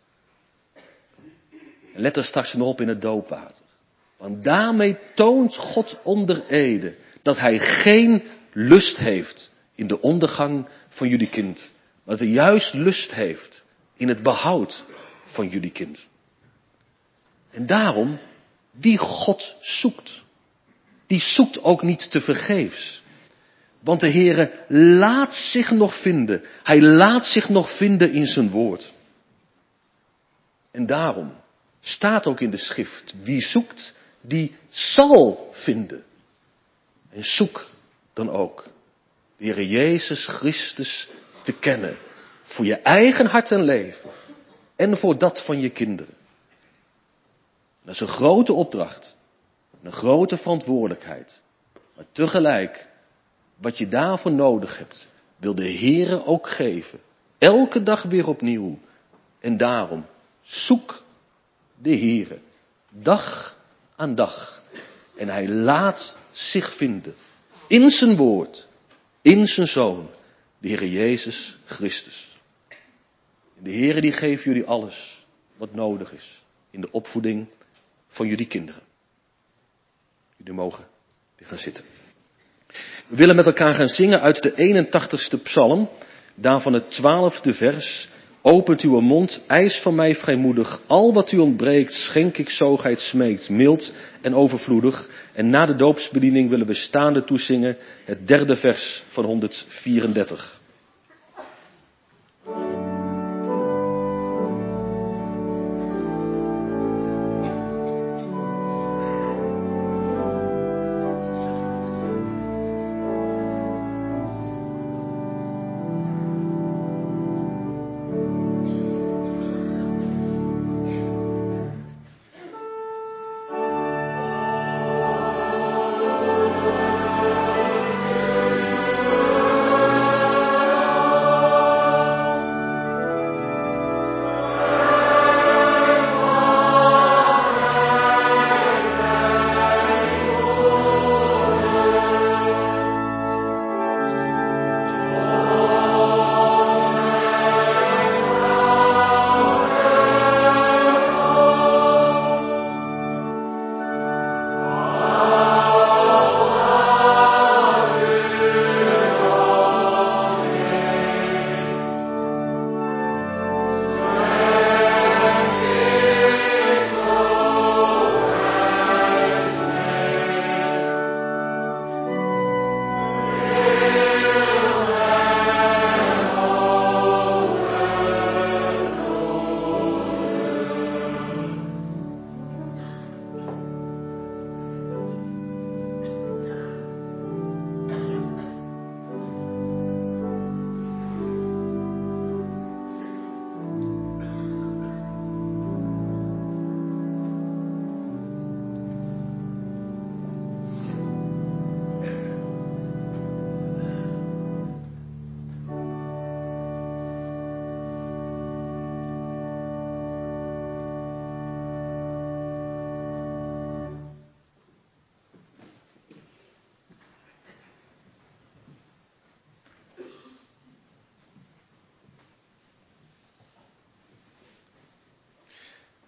Speaker 1: En let er straks nog op in het doopwater. Want daarmee toont God onder ede dat hij geen lust heeft in de ondergang van jullie kind. Maar dat hij juist lust heeft in het behoud van jullie kind. En daarom, wie God zoekt, die zoekt ook niet tevergeefs. Want de Heere laat zich nog vinden. Hij laat zich nog vinden in zijn woord. En daarom staat ook in de schrift, wie zoekt, die zal vinden. En zoek dan ook de Heere Jezus Christus te kennen. Voor je eigen hart en leven. En voor dat van je kinderen. Dat is een grote opdracht. Een grote verantwoordelijkheid. Maar tegelijk, wat je daarvoor nodig hebt, wil de Heere ook geven. Elke dag weer opnieuw. En daarom, zoek de Heere. Dag aan dag. En hij laat zich vinden. In zijn woord. In zijn Zoon. De Heere Jezus Christus. En de Heere die geeft jullie alles wat nodig is. In de opvoeding van jullie kinderen. Jullie mogen weer gaan zitten. We willen met elkaar gaan zingen uit de eenentachtigste psalm. Daarvan het twaalfde vers. Opent uw mond, eis van mij vrijmoedig. Al wat u ontbreekt, schenk ik zo gij het smeekt. Mild en overvloedig. En na de doopsbediening willen we staande toezingen. Het derde vers van honderdvierendertig.
Speaker 3: Amen.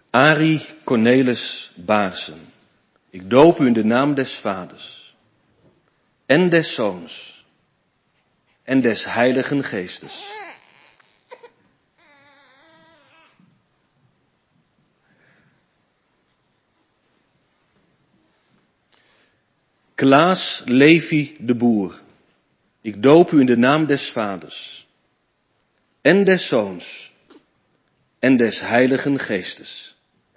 Speaker 1: Arie Cornelis Baarsen, ik doop u in de naam des Vaders en des Zoons en des Heiligen Geestes. Klaas Levi de Boer, ik doop u in de naam des Vaders en des Zoons en des Heiligen Geestes.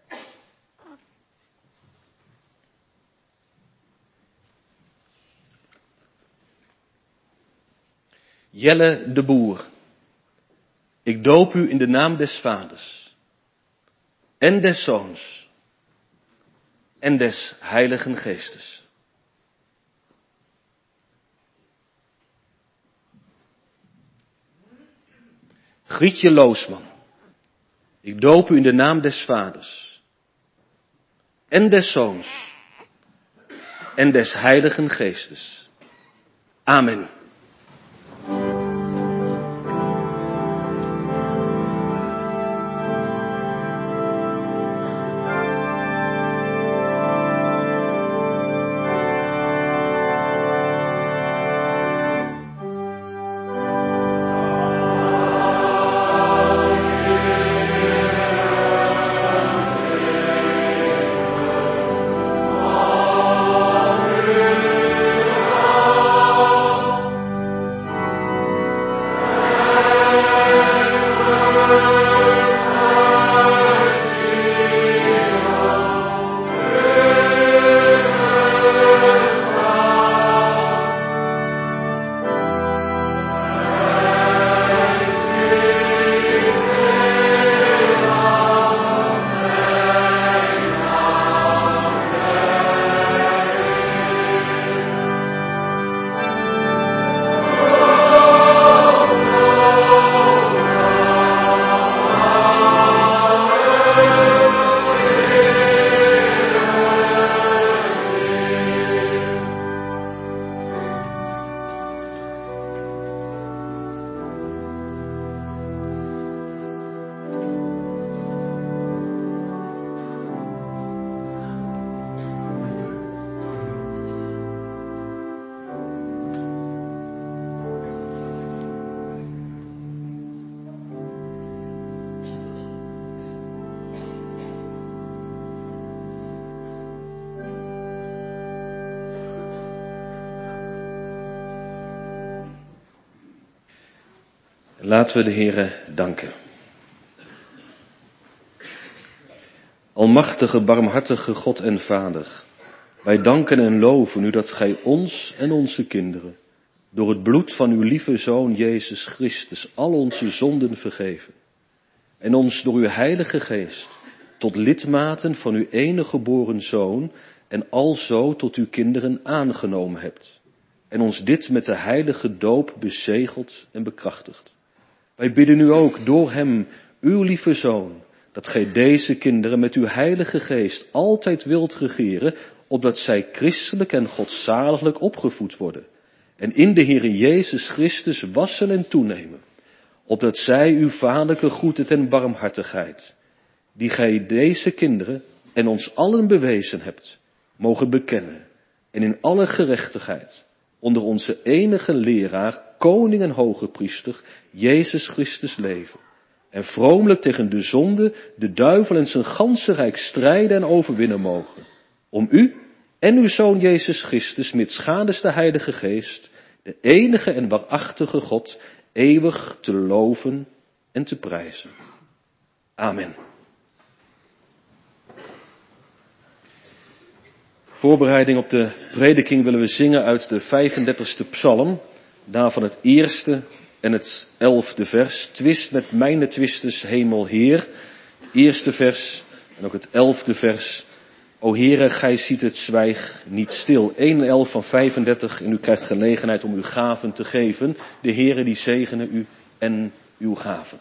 Speaker 1: Jelle de Boer, ik doop u in de naam des Vaders en des Zoons en des Heiligen Geestes. Grietje Loosman, ik doop u in de naam des Vaders en des Zoons en des Heiligen Geestes. Amen. Laten we de Heere danken. Almachtige, barmhartige God en Vader, wij danken en loven u dat gij ons en onze kinderen door het bloed van uw lieve Zoon Jezus Christus al onze zonden vergeven en ons door uw Heilige Geest tot lidmaten van uw enige geboren Zoon en alzo tot uw kinderen aangenomen hebt en ons dit met de heilige doop bezegeld en bekrachtigd. Wij bidden u ook door hem, uw lieve Zoon, dat gij deze kinderen met uw Heilige Geest altijd wilt regeren, opdat zij christelijk en godzaliglijk opgevoed worden en in de Heere Jezus Christus wassen en toenemen, opdat zij uw vaderlijke goedheid en barmhartigheid, die gij deze kinderen en ons allen bewezen hebt, mogen bekennen en in alle gerechtigheid onder onze enige leraar, koning en hoge priester, Jezus Christus leven. En vromelijk tegen de zonde, de duivel en zijn ganse rijk strijden en overwinnen mogen. Om u en uw Zoon Jezus Christus, mitsgadens de Heilige Geest, de enige en waarachtige God, eeuwig te loven en te prijzen. Amen. Voorbereiding op de prediking willen we zingen uit de vijfendertigste psalm, daarvan het eerste en het elfde vers. Twist met mijne twisters, hemel Heer. Het eerste vers en ook het elfde vers. O Heere, gij ziet het, zwijg niet stil. één en elf van vijfendertig en u krijgt gelegenheid om uw gaven te geven. De Heere die zegene u en uw gaven.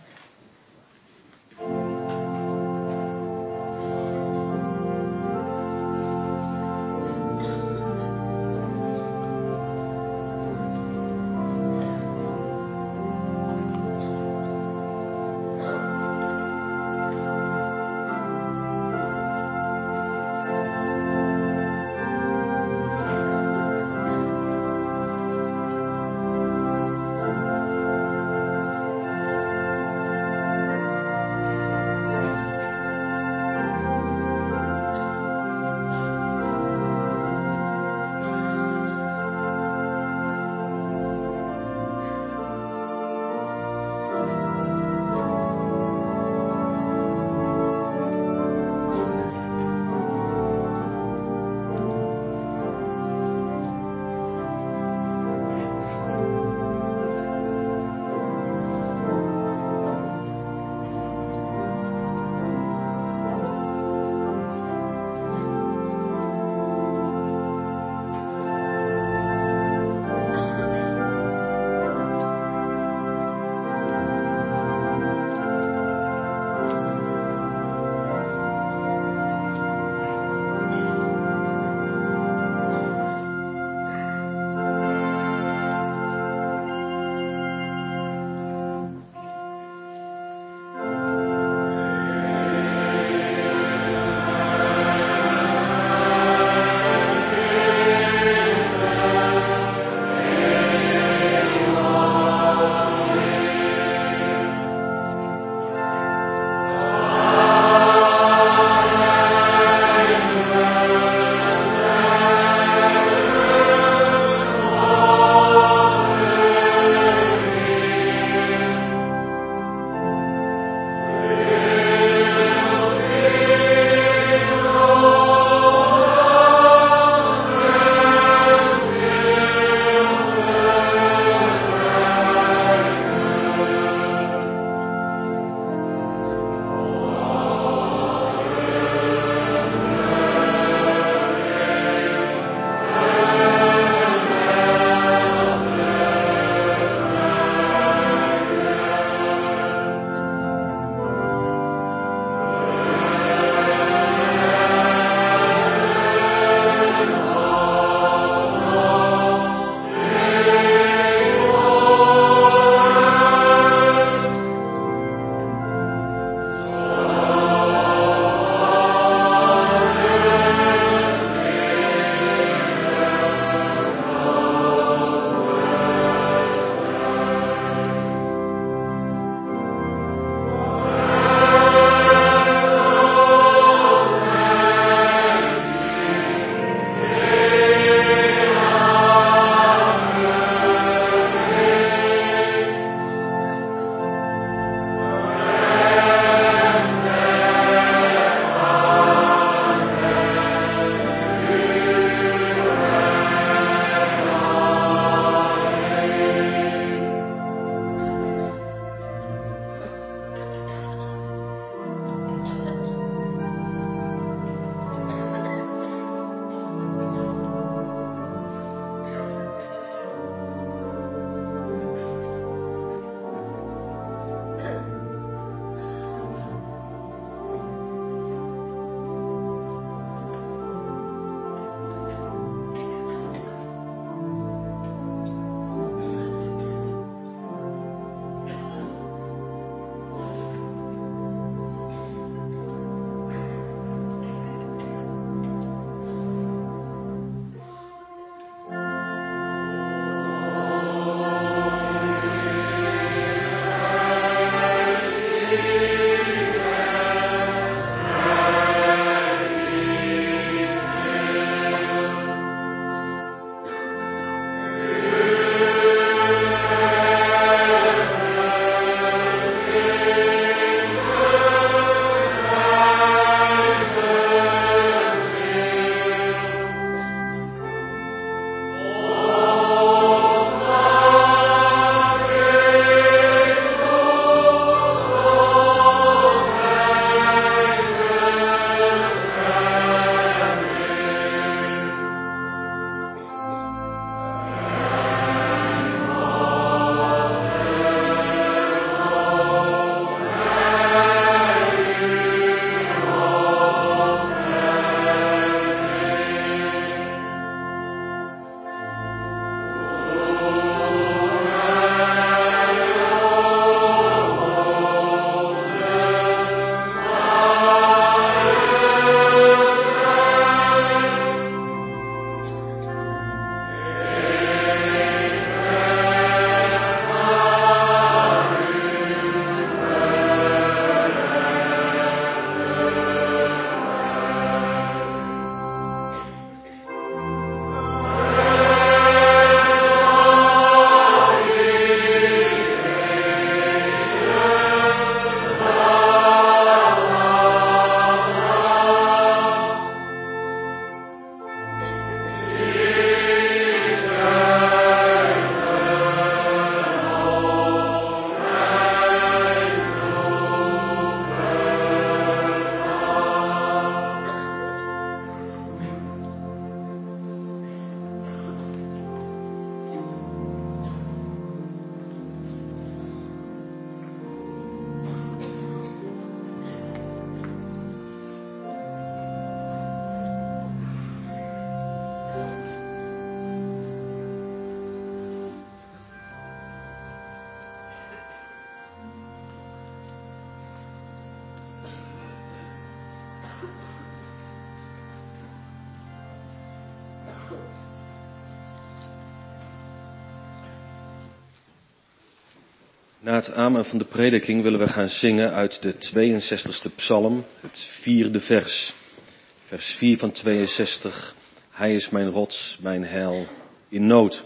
Speaker 1: Na het amen van de prediking willen we gaan zingen uit de tweeënzestigste psalm, het vierde vers. Vers vier van tweeënzestig. Hij is mijn rots, mijn heil in nood.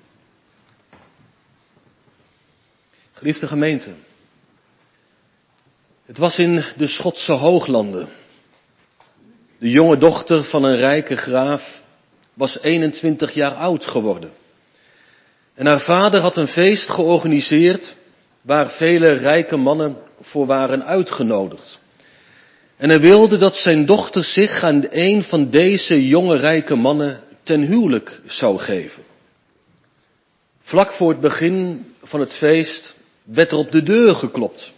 Speaker 1: Geliefde gemeente, het was in de Schotse hooglanden. De jonge dochter van een rijke graaf was eenentwintig jaar oud geworden. En haar vader had een feest georganiseerd waar vele rijke mannen voor waren uitgenodigd. En hij wilde dat zijn dochter zich aan een van deze jonge rijke mannen ten huwelijk zou geven. Vlak voor het begin van het feest werd er op de deur geklopt.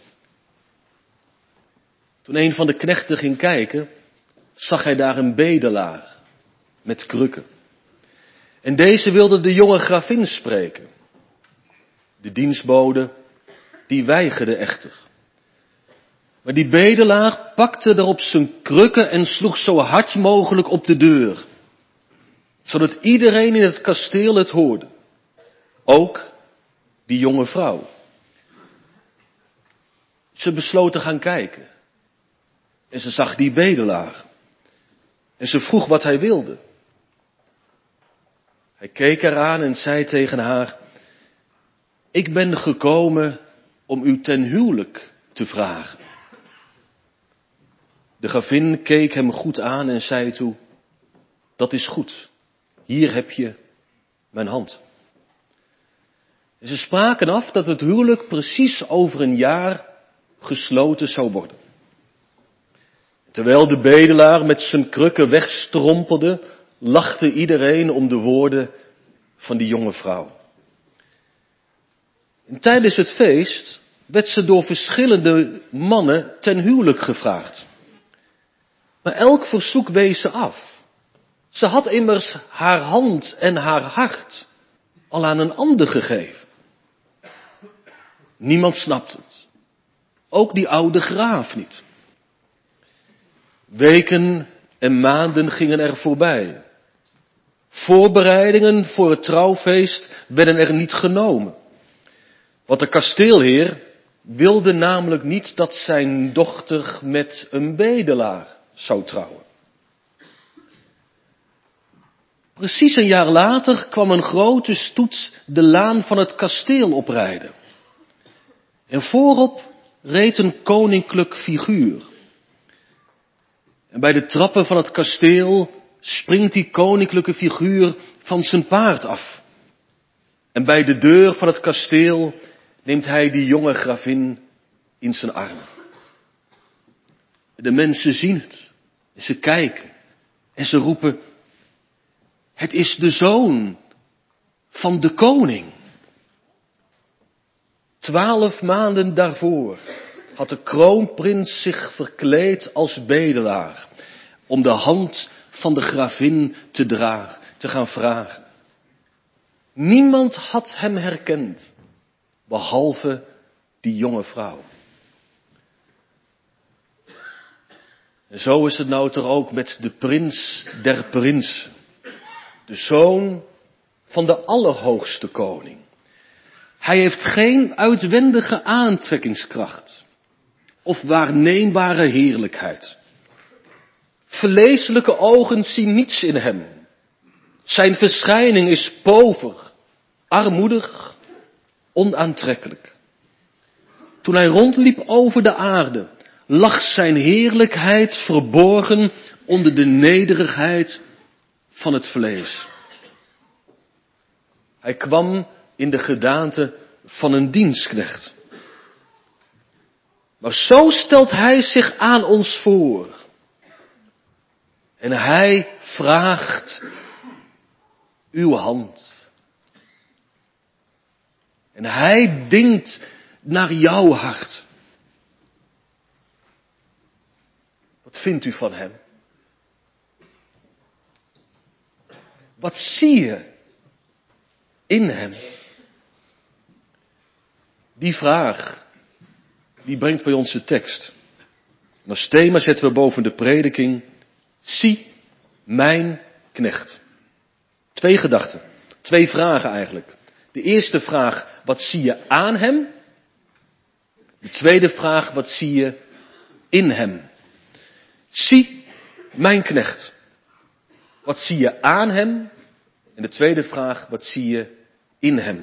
Speaker 1: Toen een van de knechten ging kijken, zag hij daar een bedelaar met krukken. En deze wilde de jonge gravin spreken. De dienstbode, die weigerde echter. Maar die bedelaar pakte erop zijn krukken en sloeg zo hard mogelijk op de deur. Zodat iedereen in het kasteel het hoorde. Ook die jonge vrouw. Ze besloot te gaan kijken. En ze zag die bedelaar. En ze vroeg wat hij wilde. Hij keek haar aan en zei tegen haar: ik ben gekomen om u ten huwelijk te vragen. De gravin keek hem goed aan en zei toe: dat is goed, hier heb je mijn hand. En ze spraken af dat het huwelijk precies over een jaar gesloten zou worden. Terwijl de bedelaar met zijn krukken wegstrompelde, lachte iedereen om de woorden van die jonge vrouw. En tijdens het feest werd ze door verschillende mannen ten huwelijk gevraagd. Maar elk verzoek wees ze af. Ze had immers haar hand en haar hart al aan een ander gegeven. Niemand snapt het. Ook die oude graaf niet. Weken en maanden gingen er voorbij. Voorbereidingen voor het trouwfeest werden er niet genomen. Want de kasteelheer wilde namelijk niet dat zijn dochter met een bedelaar zou trouwen. Precies een jaar later kwam een grote stoet de laan van het kasteel oprijden. En voorop reed een koninklijk figuur. En bij de trappen van het kasteel springt die koninklijke figuur van zijn paard af. En bij de deur van het kasteel neemt hij die jonge gravin in zijn armen. De mensen zien het. En ze kijken. En ze roepen: het is de zoon van de koning. Twaalf maanden daarvoor had de kroonprins zich verkleed als bedelaar om de hand van de gravin te dragen, te gaan vragen. Niemand had hem herkend, behalve die jonge vrouw. En zo is het nou toch ook met de prins der prinsen, de zoon van de Allerhoogste Koning. Hij heeft geen uitwendige aantrekkingskracht of waarneembare heerlijkheid. Vleeselijke ogen zien niets in hem. Zijn verschijning is pover, armoedig, onaantrekkelijk. Toen hij rondliep over de aarde, lag zijn heerlijkheid verborgen onder de nederigheid van het vlees. Hij kwam in de gedaante van een dienstknecht. Maar zo stelt hij zich aan ons voor. En hij vraagt uw hand. En hij dingt naar jouw hart. Wat vindt u van hem? Wat zie je in hem? Die vraag, die brengt bij ons de tekst. En als thema zetten we boven de prediking: zie mijn knecht. Twee gedachten, twee vragen eigenlijk. De eerste vraag, wat zie je aan hem? De tweede vraag, wat zie je in hem? Zie mijn knecht. Wat zie je aan hem? En de tweede vraag, wat zie je in hem?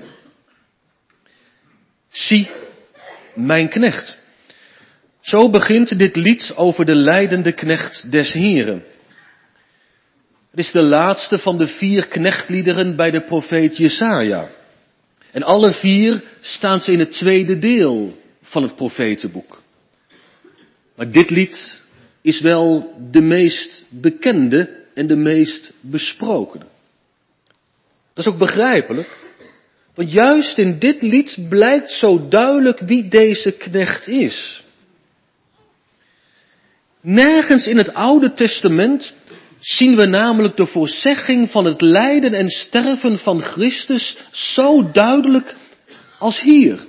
Speaker 1: Zie mijn knecht. Zo begint dit lied over de lijdende knecht des Heren. Het is de laatste van de vier knechtliederen bij de profeet Jesaja. En alle vier staan ze in het tweede deel van het profetenboek. Maar dit lied is wel de meest bekende en de meest besprokene. Dat is ook begrijpelijk, want juist in dit lied blijkt zo duidelijk wie deze knecht is. Nergens in het Oude Testament zien we namelijk de voorzegging van het lijden en sterven van Christus zo duidelijk als hier.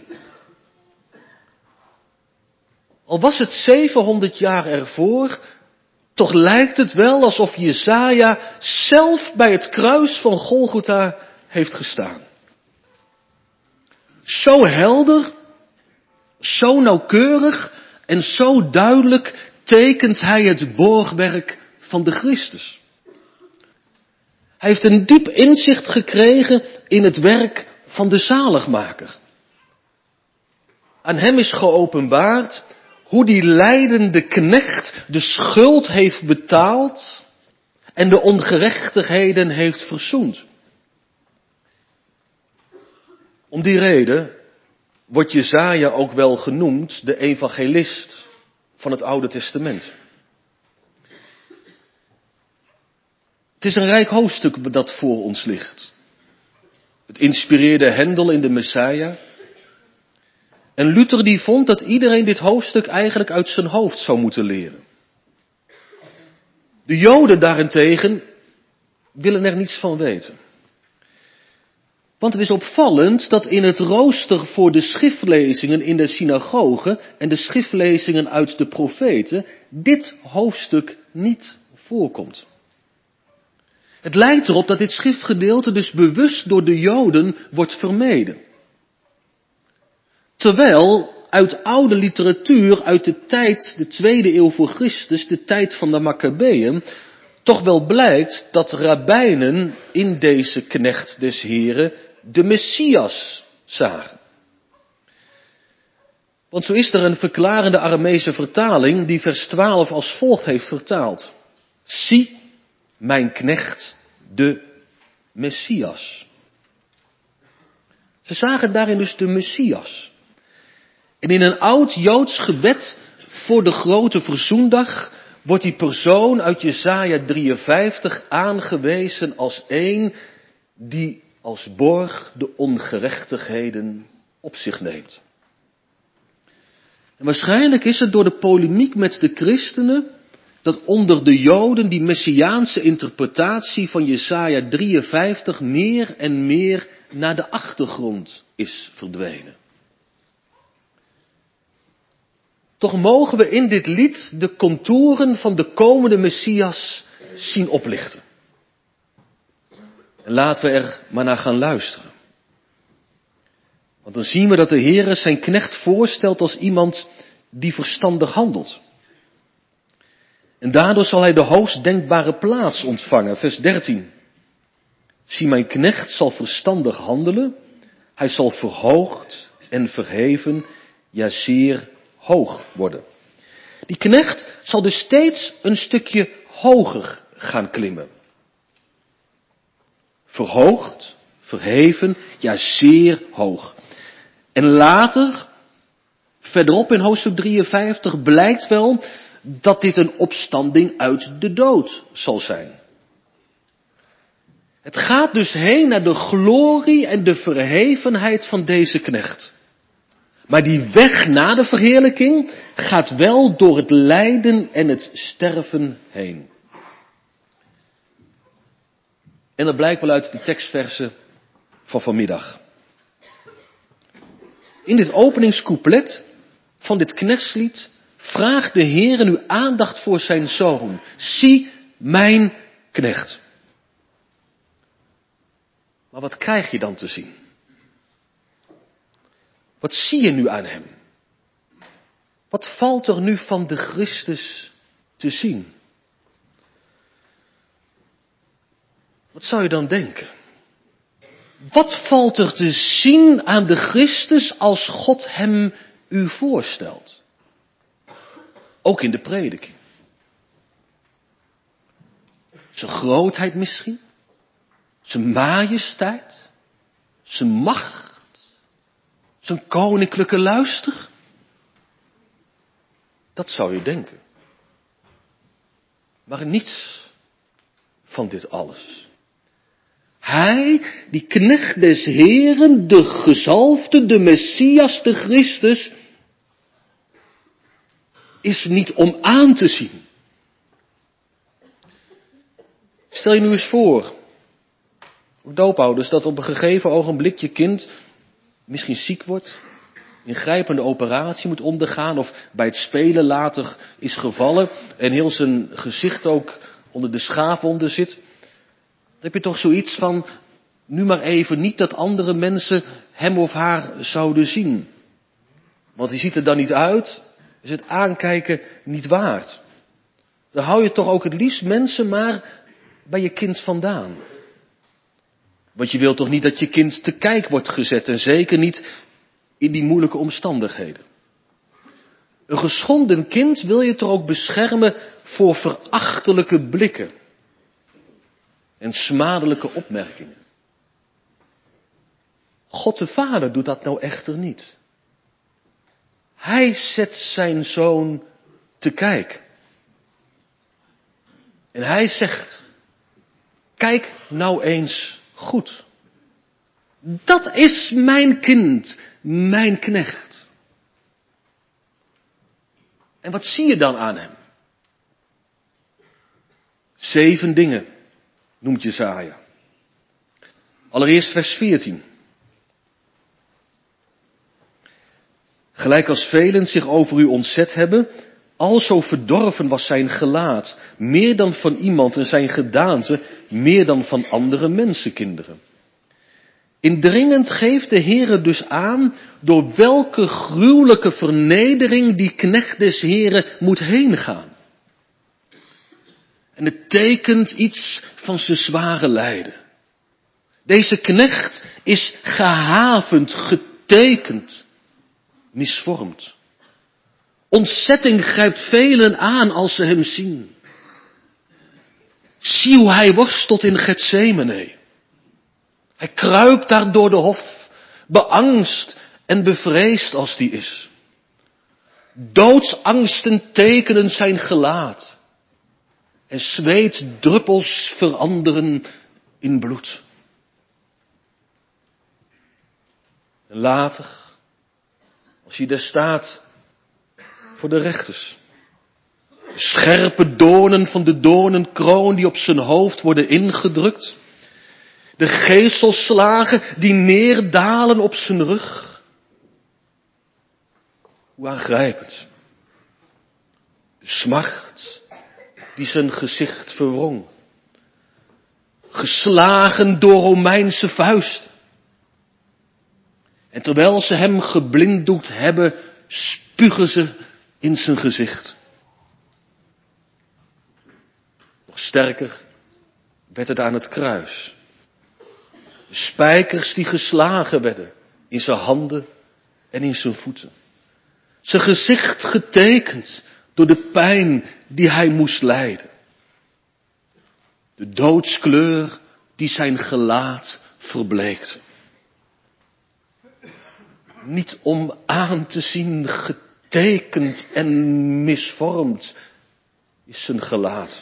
Speaker 1: Al was het zevenhonderd jaar ervoor, toch lijkt het wel alsof Jesaja zelf bij het kruis van Golgotha heeft gestaan. Zo helder, zo nauwkeurig en zo duidelijk tekent hij het borgwerk van de Christus. Hij heeft een diep inzicht gekregen in het werk van de zaligmaker. Aan hem is geopenbaard hoe die lijdende knecht de schuld heeft betaald en de ongerechtigheden heeft verzoend. Om die reden wordt Jesaja ook wel genoemd de evangelist van het Oude Testament. Het is een rijk hoofdstuk dat voor ons ligt. Het inspireerde Hendel in de Messiah. En Luther die vond dat iedereen dit hoofdstuk eigenlijk uit zijn hoofd zou moeten leren. De Joden daarentegen willen er niets van weten. Want het is opvallend dat in het rooster voor de schriftlezingen in de synagoge en de schriftlezingen uit de profeten dit hoofdstuk niet voorkomt. Het lijkt erop dat dit schriftgedeelte dus bewust door de Joden wordt vermeden. Terwijl uit oude literatuur uit de tijd, de tweede eeuw voor Christus, de tijd van de Maccabeeën, toch wel blijkt dat rabbijnen in deze knecht des Heren de Messias zagen. Want zo is er een verklarende Aramese vertaling die vers twaalf als volgt heeft vertaald. Zie mijn knecht de Messias. Ze zagen daarin dus de Messias. En in een oud Joods gebed voor de grote verzoendag wordt die persoon uit Jesaja drieënvijftig aangewezen als één die als borg de ongerechtigheden op zich neemt. En waarschijnlijk is het door de polemiek met de christenen dat onder de Joden die messiaanse interpretatie van Jesaja drieënvijftig meer en meer naar de achtergrond is verdwenen. Toch mogen we in dit lied de contouren van de komende Messias zien oplichten. En laten we er maar naar gaan luisteren. Want dan zien we dat de Heere zijn knecht voorstelt als iemand die verstandig handelt. En daardoor zal hij de hoogst denkbare plaats ontvangen. Vers dertien. Zie, mijn knecht zal verstandig handelen. Hij zal verhoogd en verheven, ja zeer hoog worden. Die knecht zal dus steeds een stukje hoger gaan klimmen. Verhoogd, verheven, ja zeer hoog. En later, verderop in hoofdstuk drieënvijftig, blijkt wel dat dit een opstanding uit de dood zal zijn. Het gaat dus heen naar de glorie en de verhevenheid van deze knecht. Maar die weg na de verheerlijking gaat wel door het lijden en het sterven heen. En dat blijkt wel uit de tekstversen van vanmiddag. In dit openingscouplet van dit knechtslied vraagt de Heer uw aandacht voor zijn zoon. Zie mijn knecht. Maar wat krijg je dan te zien? Wat zie je nu aan hem? Wat valt er nu van de Christus te zien? Wat zou je dan denken? Wat valt er te zien aan de Christus als God hem u voorstelt? Ook in de prediking. Zijn grootheid misschien? Zijn majesteit? Zijn macht? Zijn koninklijke luister? Dat zou je denken. Maar niets van dit alles. Hij, die knecht des Heren, de gezalfde, de Messias, de Christus, is niet om aan te zien. Stel je nu eens voor, doopouders, dat op een gegeven ogenblik je kind misschien ziek wordt, ingrijpende operatie moet ondergaan of bij het spelen later is gevallen en heel zijn gezicht ook onder de schaafwonden zit. Dan heb je toch zoiets van, nu maar even niet dat andere mensen hem of haar zouden zien. Want die ziet er dan niet uit, is het aankijken niet waard. Dan hou je toch ook het liefst mensen maar bij je kind vandaan. Want je wilt toch niet dat je kind te kijk wordt gezet en zeker niet in die moeilijke omstandigheden. Een geschonden kind wil je toch ook beschermen voor verachtelijke blikken en smadelijke opmerkingen. God de Vader doet dat nou echter niet. Hij zet zijn zoon te kijk. En hij zegt, kijk nou eens goed. Dat is mijn kind, mijn knecht. En wat zie je dan aan hem? Zeven dingen noemt Jesaja. Allereerst vers veertien. Gelijk als velen zich over u ontzet hebben, alzo verdorven was zijn gelaat, meer dan van iemand en zijn gedaante, meer dan van andere mensenkinderen. Indringend geeft de Heere dus aan, door welke gruwelijke vernedering die knecht des Heeren moet heen gaan. En het tekent iets van zijn zware lijden. Deze knecht is gehavend, getekend, misvormd. Ontzetting grijpt velen aan als ze hem zien. Zie hoe hij worstelt in Getsemane. Hij kruipt daar door de hof, beangst en bevreesd als die is. Doodsangsten tekenen zijn gelaat. En zweetdruppels veranderen in bloed. En later, als hij daar staat voor de rechters. De scherpe doornen van de doornenkroon die op zijn hoofd worden ingedrukt. De geeselslagen die neerdalen op zijn rug. Hoe aangrijpend. De smart die zijn gezicht verwrong. Geslagen door Romeinse vuisten. En terwijl ze hem geblinddoekt hebben, spugen ze in zijn gezicht. Nog sterker werd het aan het kruis. De spijkers die geslagen werden in zijn handen en in zijn voeten. Zijn gezicht getekend door de pijn die hij moest lijden. De doodskleur die zijn gelaat verbleekte. Niet om aan te zien, getekend en misvormd is zijn gelaat.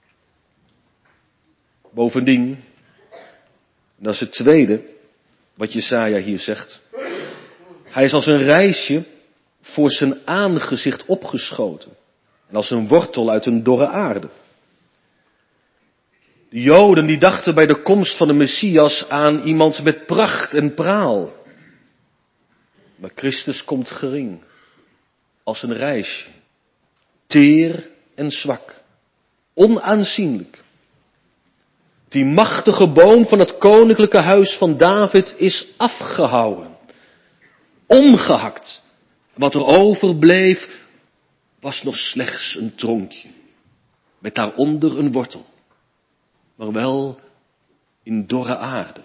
Speaker 1: Bovendien, en dat is het tweede wat Jesaja hier zegt. Hij is als een rijsje voor zijn aangezicht opgeschoten. En als een wortel uit een dorre aarde. De Joden die dachten bij de komst van de Messias aan iemand met pracht en praal. Maar Christus komt gering. Als een rijsje. Teer en zwak. Onaanzienlijk. Het
Speaker 3: Die machtige boom van het koninklijke huis van David is afgehouwen, omgehakt. Wat er overbleef was nog slechts een tronkje, met daaronder een wortel, maar wel in dorre aarde.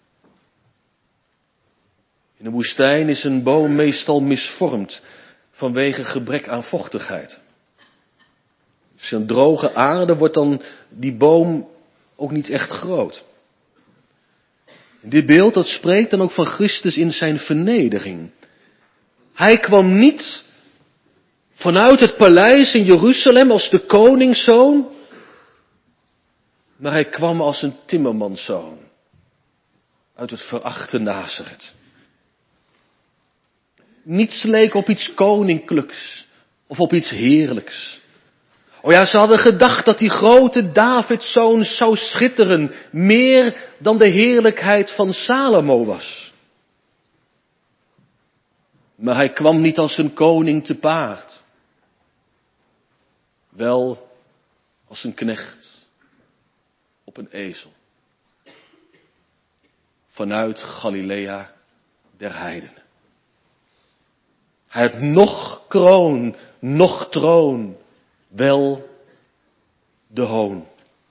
Speaker 3: In de woestijn is een boom meestal misvormd vanwege gebrek aan vochtigheid. Dus in droge aarde wordt dan die boom ook niet echt groot. En dit beeld dat spreekt dan ook van Christus in zijn vernedering. Hij kwam niet vanuit het paleis in Jeruzalem als de koningszoon, maar hij kwam als een timmermanszoon uit het verachte Nazareth. Niets leek op iets koninklijks of op iets heerlijks. Oh ja, ze hadden gedacht dat die grote Davidszoon zou schitteren, meer dan de heerlijkheid van Salomo was. Maar hij kwam niet als een koning te paard, wel als een knecht op een ezel, vanuit Galilea der heidenen. Hij had noch kroon, noch troon, wel de hoon.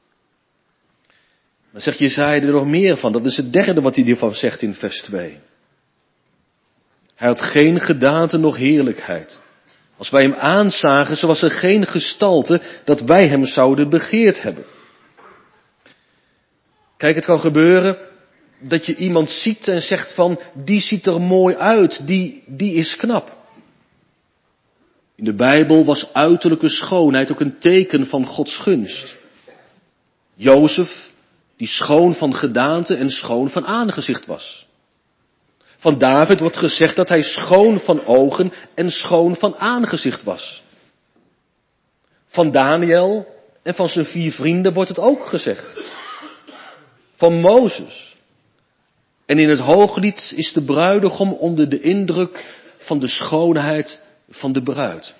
Speaker 3: Dan zegt Jesaja er nog meer van. Dat is het derde wat hij hiervan zegt in vers twee. Hij had geen gedaante noch heerlijkheid. Als wij hem aanzagen, zo was er geen gestalte dat wij hem zouden begeerd hebben. Kijk, het kan gebeuren dat je iemand ziet en zegt van, die ziet er mooi uit, die, die is knap. In de Bijbel was uiterlijke schoonheid ook een teken van Gods gunst. Jozef, die schoon van gedaante en schoon van aangezicht was. Van David wordt gezegd dat hij schoon van ogen en schoon van aangezicht was. Van Daniel en van zijn vier vrienden wordt het ook gezegd. Van Mozes. En in het Hooglied is de bruidegom onder de indruk van de schoonheid van de bruid.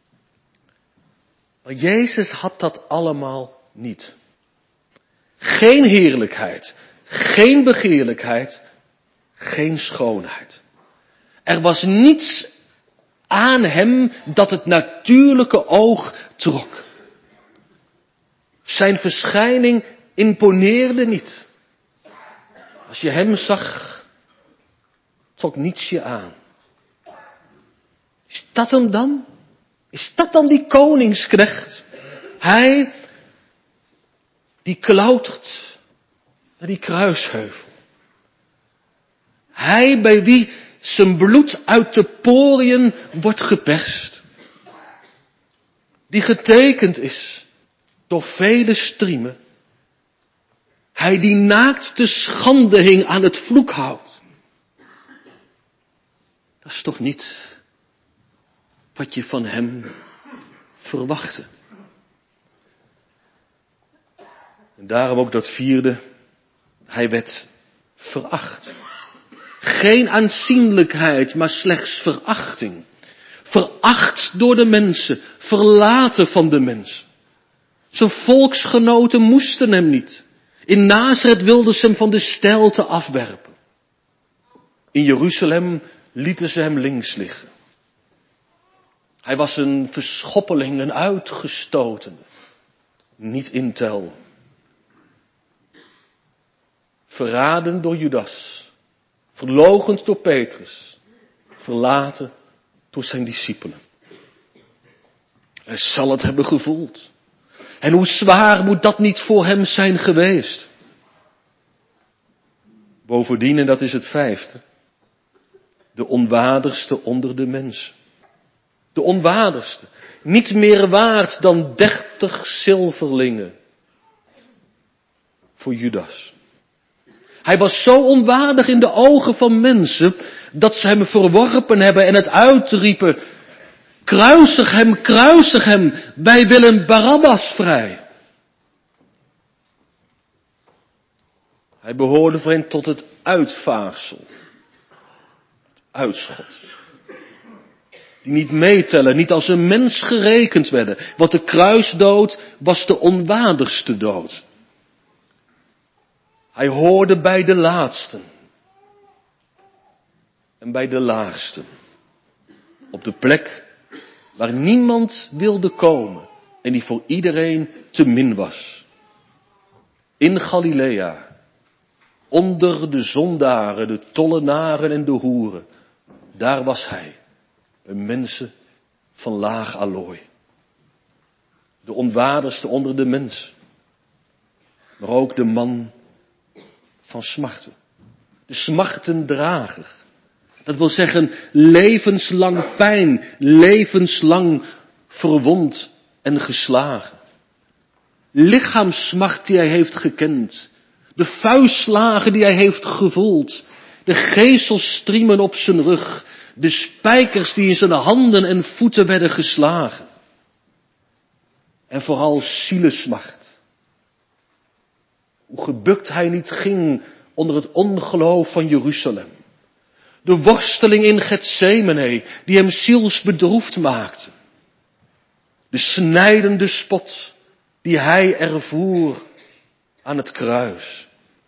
Speaker 3: Maar Jezus had dat allemaal niet. Geen heerlijkheid, geen begeerlijkheid, geen schoonheid. Er was niets aan hem dat het natuurlijke oog trok. Zijn verschijning imponeerde niet. Als je hem zag, trok niets je aan. Is dat hem dan? Is dat dan die koningsknecht? Hij die klautert naar die kruisheuvel. Hij bij wie zijn bloed uit de poriën wordt geperst. Die getekend is door vele striemen. Hij die naakt de schande hing aan het vloekhout. Dat is toch niet wat je van hem verwachtte. En daarom ook dat vierde, hij werd veracht. Geen aanzienlijkheid, maar slechts verachting. Veracht door de mensen, verlaten van de mensen. Zijn volksgenoten moesten hem niet. In Nazareth wilden ze hem van de steilte afwerpen. In Jeruzalem lieten ze hem links liggen. Hij was een verschoppeling, een uitgestotene, niet in tel. Verraden door Judas, verloochend door Petrus, verlaten door zijn discipelen. Hij zal het hebben gevoeld. En hoe zwaar moet dat niet voor hem zijn geweest? Bovendien, en dat is het vijfde, de onwaardigste onder de mensen. De onwaardigste. Niet meer waard dan dertig zilverlingen. Voor Judas. Hij was zo onwaardig in de ogen van mensen, dat ze hem verworpen hebben en het uitriepen, kruisig hem, kruisig hem, wij willen Barabbas vrij. Hij behoorde voor hen tot het uitvaagsel. Het uitschot. Die niet meetellen, niet als een mens gerekend werden. Want de kruisdood was de onwaardigste dood. Hij hoorde bij de laatsten en bij de laagsten. Op de plek waar niemand wilde komen en die voor iedereen te min was. In Galilea, onder de zondaren, de tollenaren en de hoeren, daar was hij, bij mensen van laag allooi. De onwaardigste onder de mensen, maar ook de man van smarten. De smachtendrager. Dat wil zeggen levenslang pijn, levenslang verwond en geslagen. Lichaamssmart die hij heeft gekend. De vuistslagen die hij heeft gevoeld. De gezelstriemen op zijn rug. De spijkers die in zijn handen en voeten werden geslagen. En vooral zielesmart. Hoe gebukt hij niet ging onder het ongeloof van Jeruzalem. De worsteling in Getsemane die hem zielsbedroefd maakte. De snijdende spot die hij ervoer aan het kruis.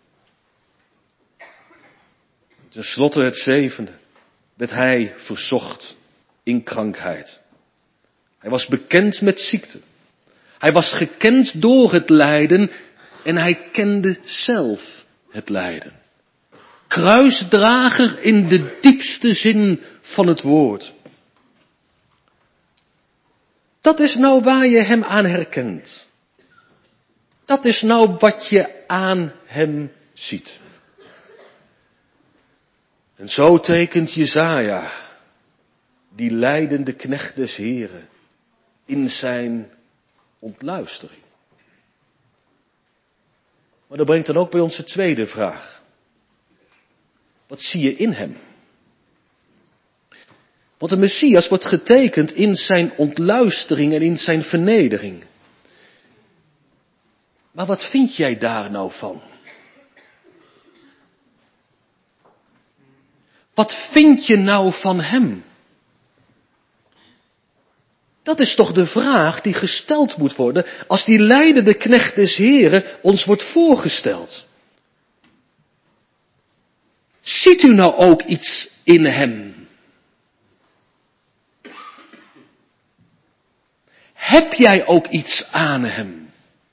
Speaker 3: Ten slotte het zevende werd hij verzocht in krankheid. Hij was bekend met ziekte. Hij was gekend door het lijden en hij kende zelf het lijden. Kruisdrager in de diepste zin van het woord. Dat is nou waar je hem aan herkent. Dat is nou wat je aan hem ziet. En zo tekent Jesaja, die lijdende knecht des Heren, in zijn ontluistering. Maar dat brengt dan ook bij ons de tweede vraag. Wat zie je in hem? Want de Messias wordt getekend in zijn ontluistering en in zijn vernedering. Maar wat vind jij daar nou van? Wat vind je nou van hem? Dat is toch de vraag die gesteld moet worden als die lijdende knecht des Heren ons wordt voorgesteld. Ziet u nou ook iets in hem? Heb jij ook iets aan hem?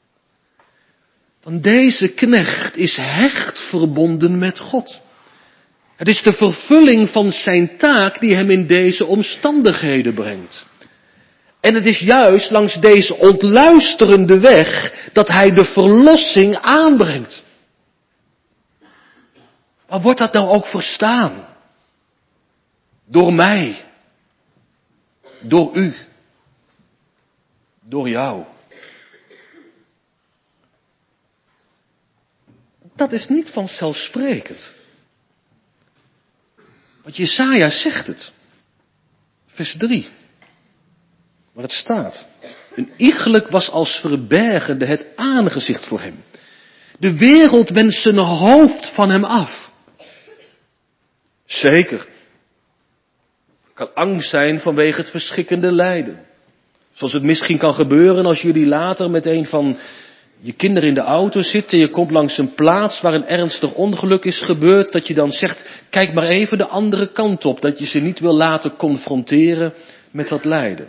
Speaker 3: Want deze knecht is hecht verbonden met God. Het is de vervulling van zijn taak die hem in deze omstandigheden brengt. En het is juist langs deze ontluisterende weg dat hij de verlossing aanbrengt. Maar wordt dat nou ook verstaan? Door mij. Door u. Door jou. Dat is niet vanzelfsprekend. Want Jesaja zegt het. Vers drie. Waar het staat. Een iegelijk was als verbergende het aangezicht voor hem. De wereld wendt zijn hoofd van hem af. Zeker. Kan angst zijn vanwege het verschrikkende lijden. Zoals het misschien kan gebeuren als jullie later met een van je kinderen in de auto zit en je komt langs een plaats waar een ernstig ongeluk is gebeurd, dat je dan zegt, kijk maar even de andere kant op, dat je ze niet wil laten confronteren met dat lijden.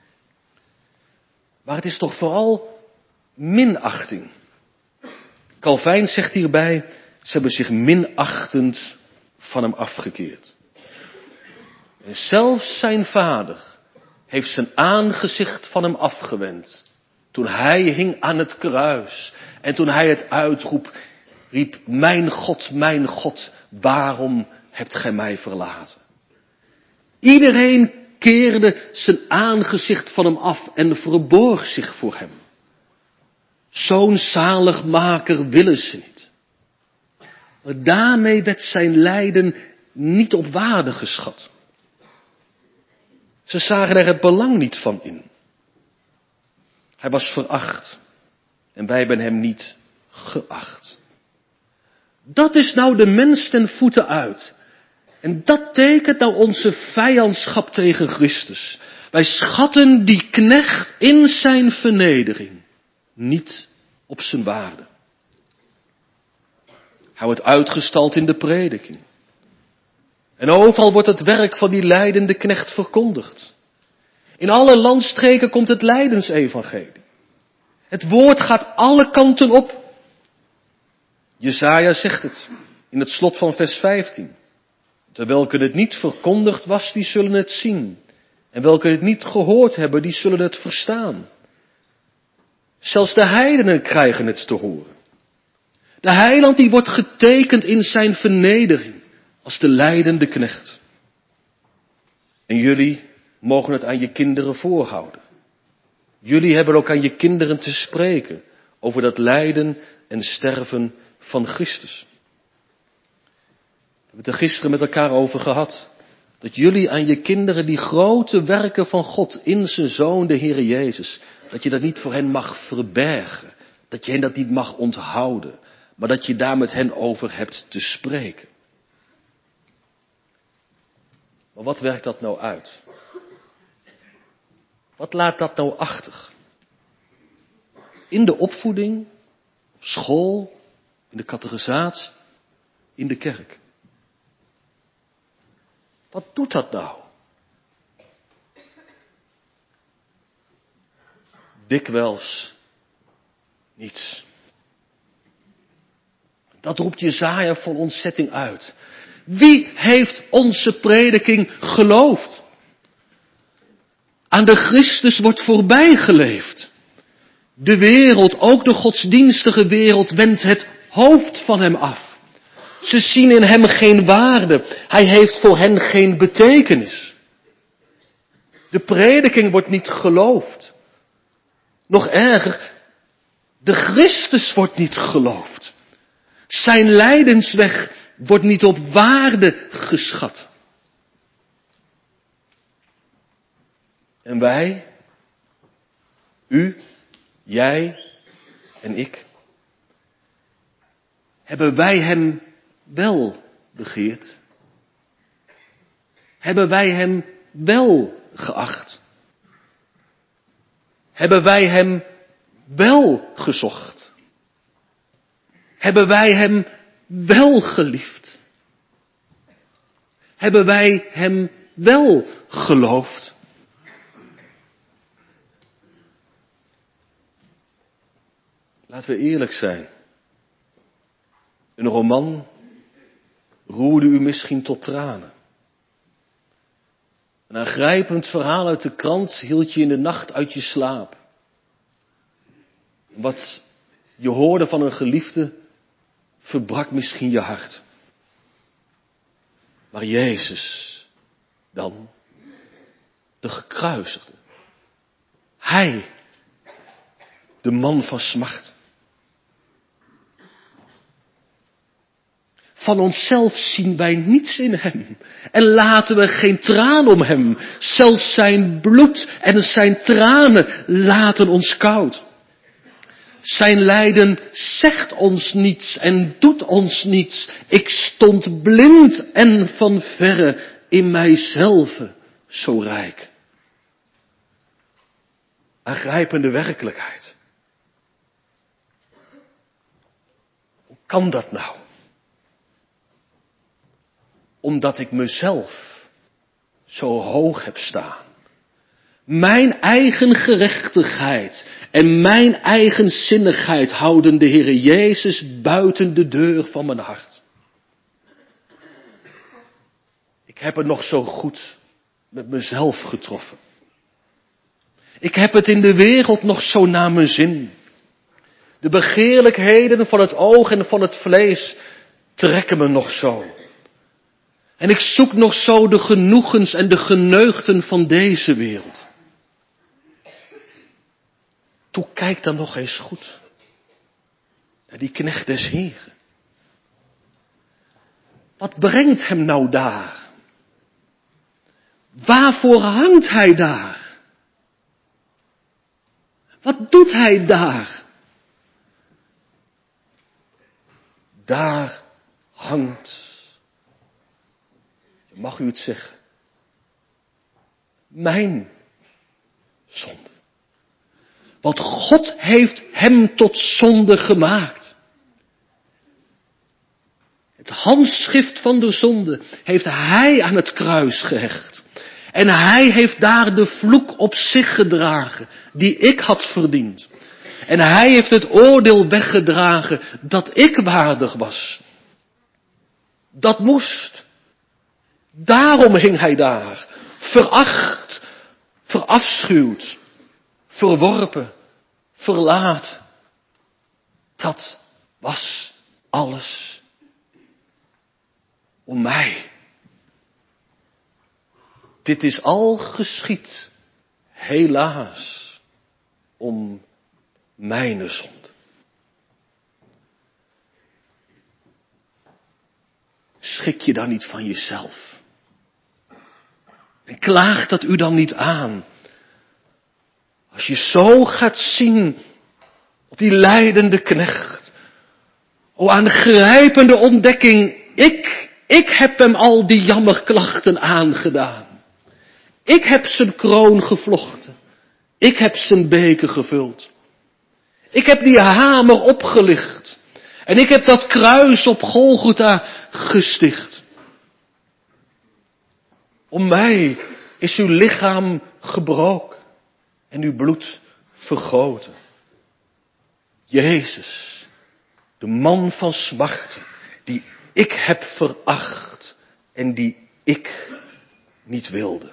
Speaker 3: Maar het is toch vooral minachting. Calvijn zegt hierbij, ze hebben zich minachtend van hem afgekeerd. En zelfs zijn vader heeft zijn aangezicht van hem afgewend. Toen hij hing aan het kruis en toen hij het uitroep, riep, mijn God, mijn God, waarom hebt gij mij verlaten? Iedereen keerde zijn aangezicht van hem af en verborg zich voor hem. Zo'n zaligmaker willen ze niet. Maar daarmee werd zijn lijden niet op waarde geschat. Ze zagen er het belang niet van in. Hij was veracht en wij hebben hem niet geacht. Dat is nou de mens ten voeten uit. En dat tekent nou onze vijandschap tegen Christus. Wij schatten die knecht in zijn vernedering niet op zijn waarde. Hij wordt uitgestald in de prediking. En overal wordt het werk van die lijdende knecht verkondigd. In alle landstreken komt het lijdensevangelie. Het woord gaat alle kanten op. Jesaja zegt het in het slot van vers vijftien. Terwijl het niet verkondigd was, die zullen het zien. En welke het niet gehoord hebben, die zullen het verstaan. Zelfs de heidenen krijgen het te horen. De heiland die wordt getekend in zijn vernedering als de lijdende knecht. En jullie mogen het aan je kinderen voorhouden. Jullie hebben ook aan je kinderen te spreken over dat lijden en sterven van Christus. We hebben het er gisteren met elkaar over gehad. Dat jullie aan je kinderen die grote werken van God in zijn Zoon, de Heere Jezus, dat je dat niet voor hen mag verbergen. Dat je hen dat niet mag onthouden. Maar dat je daar met hen over hebt te spreken. Maar wat werkt dat nou uit? Wat laat dat nou achter? In de opvoeding, op school, in de catechisatie, in de kerk. Wat doet dat nou? Dikwijls niets. Dat roept Jesaja vol ontzetting uit. Wie heeft onze prediking geloofd? Aan de Christus wordt voorbijgeleefd. De wereld, ook de godsdienstige wereld, wendt het hoofd van hem af. Ze zien in hem geen waarde. Hij heeft voor hen geen betekenis. De prediking wordt niet geloofd. Nog erger, de Christus wordt niet geloofd. Zijn lijdensweg wordt niet op waarde geschat. En wij, u, jij en ik, hebben wij hem wel begeerd? Hebben wij hem wel geacht? Hebben wij hem wel gezocht? Hebben wij hem wel geliefd? Hebben wij hem wel geloofd? Laten we eerlijk zijn. Een roman roerde u misschien tot tranen. Een aangrijpend verhaal uit de krant hield je in de nacht uit je slaap. Wat je hoorde van een geliefde verbrak misschien je hart. Maar Jezus dan, de gekruisigde, Hij, de man van smart. Van onszelf zien wij niets in hem en laten we geen traan om hem. Zelfs zijn bloed en zijn tranen laten ons koud. Zijn lijden zegt ons niets en doet ons niets. Ik stond blind en van verre in mijzelf zo rijk. Aangrijpende werkelijkheid. Hoe kan dat nou? Omdat ik mezelf zo hoog heb staan. Mijn eigen gerechtigheid en mijn eigen zinnigheid houden de Heere Jezus buiten de deur van mijn hart. Ik heb het nog zo goed met mezelf getroffen. Ik heb het in de wereld nog zo naar mijn zin. De begeerlijkheden van het oog en van het vlees trekken me nog zo. En ik zoek nog zo de genoegens en de geneugten van deze wereld. Toe, kijk dan nog eens goed naar die knecht des Heren. Wat brengt hem nou daar? Waarvoor hangt hij daar? Wat doet hij daar? Daar hangt, mag u het zeggen, mijn zonde. Want God heeft hem tot zonde gemaakt. Het handschrift van de zonde heeft hij aan het kruis gehecht. En hij heeft daar de vloek op zich gedragen, die ik had verdiend. En hij heeft het oordeel weggedragen dat ik waardig was. Dat moest. Daarom hing hij daar, veracht, verafschuwd, verworpen, verlaten. Dat was alles om mij. Dit is al geschied, helaas, om mijne zonde. Schik je dan niet van jezelf? En klaagt dat u dan niet aan? Als je zo gaat zien op die lijdende knecht. O, aangrijpende ontdekking. Ik, ik heb hem al die jammerklachten aangedaan. Ik heb zijn kroon gevlochten. Ik heb zijn beker gevuld. Ik heb die hamer opgelicht. En ik heb dat kruis op Golgotha gesticht. Om mij is uw lichaam gebroken en uw bloed vergoten. Jezus, de man van smachten, die ik heb veracht en die ik niet wilde.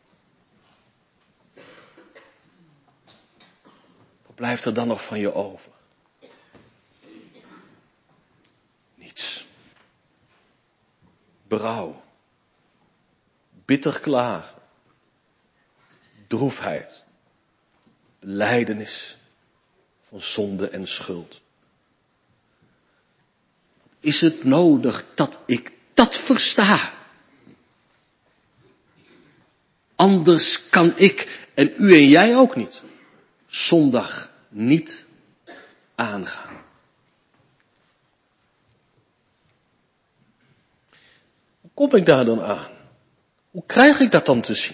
Speaker 3: Wat blijft er dan nog van je over? Niets. Berouw. Bitter klagen. Droefheid. Belijdenis van zonde en schuld. Is het nodig dat ik dat versta? Anders kan ik en u en jij ook niet zondag niet aangaan. Hoe kom ik daar dan aan? Hoe krijg ik dat dan te zien?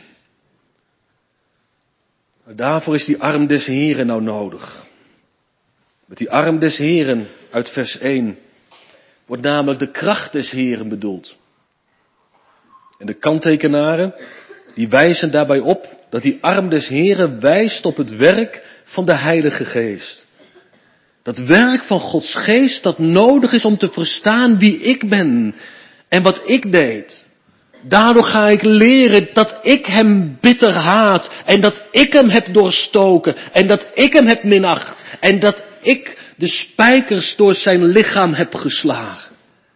Speaker 3: Nou, daarvoor is die arm des Heren nou nodig. Met die arm des Heren uit vers één wordt namelijk de kracht des Heren bedoeld. En de kanttekenaren, die wijzen daarbij op dat die arm des Heren wijst op het werk van de Heilige Geest. Dat werk van Gods Geest dat nodig is om te verstaan wie ik ben en wat ik deed. Daardoor ga ik leren dat ik hem bitter haat en dat ik hem heb doorstoken en dat ik hem heb minacht en dat ik de spijkers door zijn lichaam heb geslagen.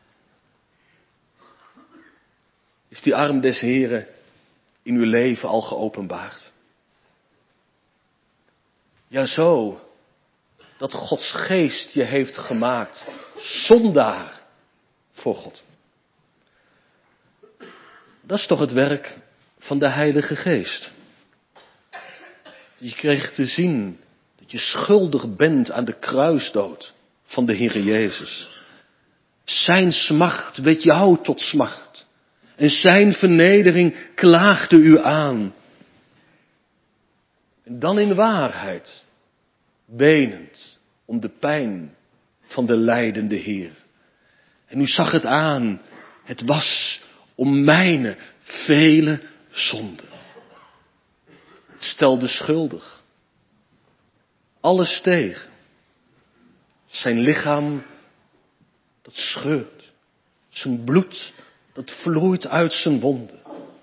Speaker 3: Is die arm des Heren in uw leven al geopenbaard? Ja, zo dat Gods Geest je heeft gemaakt zondaar voor God. Dat is toch het werk van de Heilige Geest. Je kreeg te zien dat je schuldig bent aan de kruisdood van de Heere Jezus. Zijn smacht werd jou tot smacht. En zijn vernedering klaagde u aan. En dan in waarheid, wenend om de pijn van de lijdende Heer. En u zag het aan, het was om mijne vele zonden. Het stelde schuldig. Alles tegen. Zijn lichaam dat scheurt. Zijn bloed dat vloeit uit zijn wonden.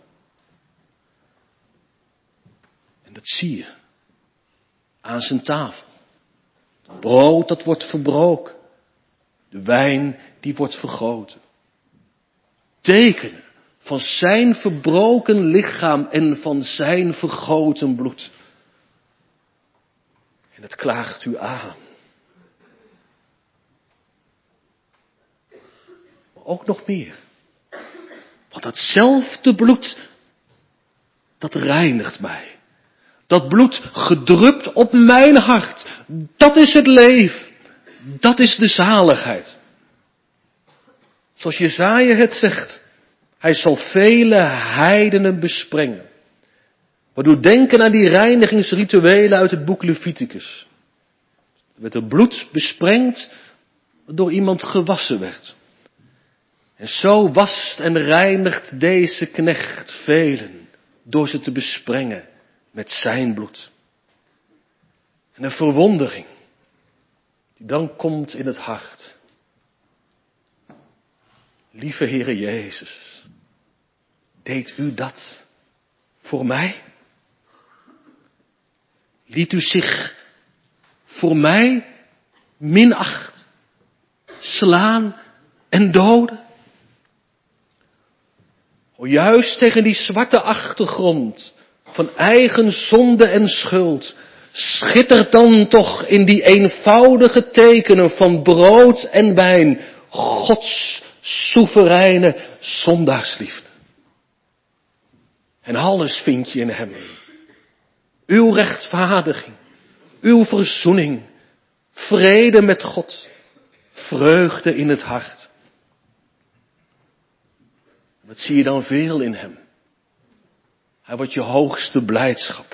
Speaker 3: En dat zie je aan zijn tafel. Het brood dat wordt verbroken. De wijn die wordt vergoten. Tekenen van zijn verbroken lichaam en van zijn vergoten bloed. En het klaagt u aan. Maar ook nog meer. Want datzelfde bloed, dat reinigt mij. Dat bloed gedrupt op mijn hart. Dat is het leven. Dat is de zaligheid. Zoals Jesaja het zegt. Hij zal vele heidenen besprengen. We doen denken aan die reinigingsrituelen uit het boek Leviticus. Er werd er bloed besprengd waardoor iemand gewassen werd. En zo wast en reinigt deze knecht velen door ze te besprengen met zijn bloed. En een verwondering die dan komt in het hart. Lieve Heere Jezus, deed u dat voor mij? Liet u zich voor mij minacht, slaan en doden? O, juist tegen die zwarte achtergrond van eigen zonde en schuld schittert dan toch in die eenvoudige tekenen van brood en wijn Gods soevereine zondaarsliefde. En alles vind je in hem. Uw rechtvaardiging, uw verzoening, vrede met God, vreugde in het hart. Wat zie je dan veel in hem? Hij wordt je hoogste blijdschap.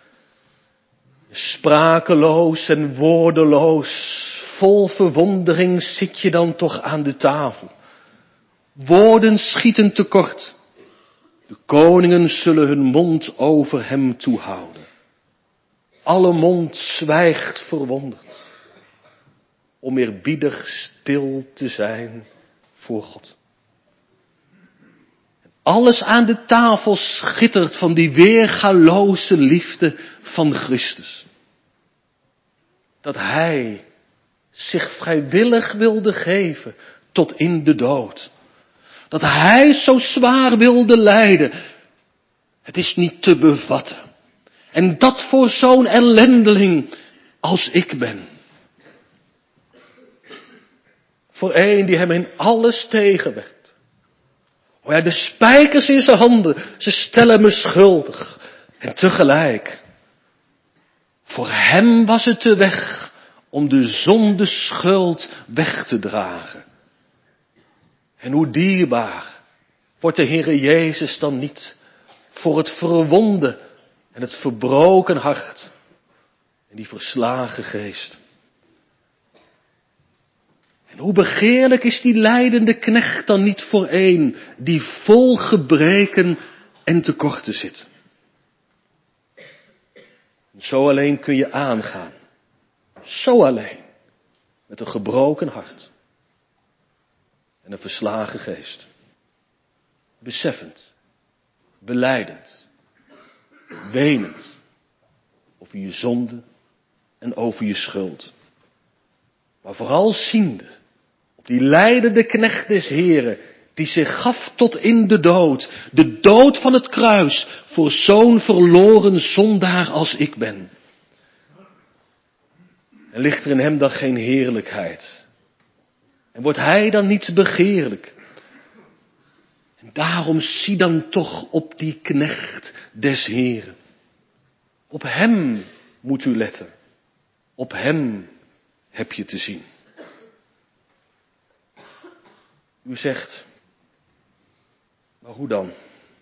Speaker 3: Sprakeloos en woordeloos, vol verwondering zit je dan toch aan de tafel. Woorden schieten tekort. De koningen zullen hun mond over hem toehouden. Alle mond zwijgt verwonderd. Om eerbiedig stil te zijn voor God. Alles aan de tafel schittert van die weergaloze liefde van Christus. Dat hij zich vrijwillig wilde geven tot in de dood. Dat hij zo zwaar wilde lijden. Het is niet te bevatten. En dat voor zo'n ellendeling als ik ben. Voor een die hem in alles tegenwerkt. O ja, de spijkers in zijn handen, ze stellen me schuldig. En tegelijk, voor hem was het de weg om de zonde schuld weg te dragen. En hoe dierbaar wordt de Heere Jezus dan niet voor het verwonde en het verbroken hart en die verslagen geest. En hoe begeerlijk is die lijdende knecht dan niet voor een die vol gebreken en tekorten zit. En zo alleen kun je aangaan. Zo alleen. Met een gebroken hart. En een verslagen geest. Beseffend. Belijdend. Wenend. Over je zonde en over je schuld. Maar vooral ziende. Op die lijdende knecht des Heren. Die zich gaf tot in de dood. De dood van het kruis. Voor zo'n verloren zondaar als ik ben. En ligt er in hem dan geen heerlijkheid? En wordt hij dan niet begeerlijk? En daarom zie dan toch op die knecht des Heren. Op hem moet u letten. Op hem heb je te zien. U zegt, maar hoe dan?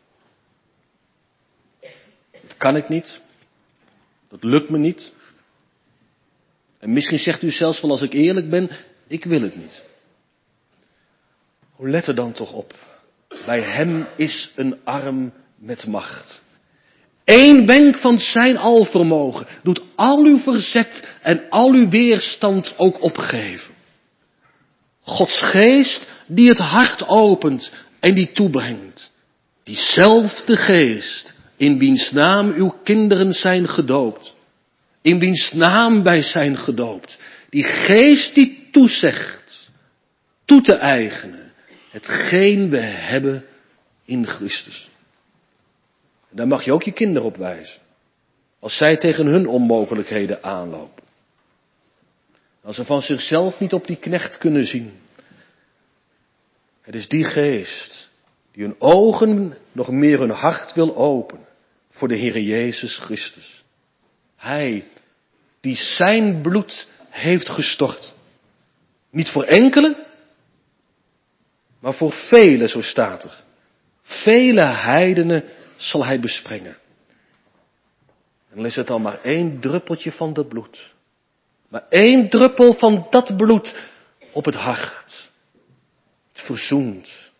Speaker 3: Dat kan ik niet. Dat lukt me niet. En misschien zegt u zelfs wel als ik eerlijk ben, ik wil het niet. Hoe let er dan toch op. Bij hem is een arm met macht. Eén wenk van zijn alvermogen doet al uw verzet en al uw weerstand ook opgeven. Gods geest die het hart opent en die toebrengt. Diezelfde geest in wiens naam uw kinderen zijn gedoopt. In wiens naam wij zijn gedoopt. Die geest die toezegt toe te eigenen hetgeen we hebben in Christus. En daar mag je ook je kinderen op wijzen. Als zij tegen hun onmogelijkheden aanlopen. Als ze van zichzelf niet op die knecht kunnen zien. Het is die geest die hun ogen nog meer hun hart wil openen voor de Heere Jezus Christus. Hij die zijn bloed heeft gestort. Niet voor enkele, maar voor velen, zo staat er. Vele heidenen zal hij besprengen. En dan is het al maar één druppeltje van dat bloed. Maar één druppel van dat bloed op het hart. Het verzoent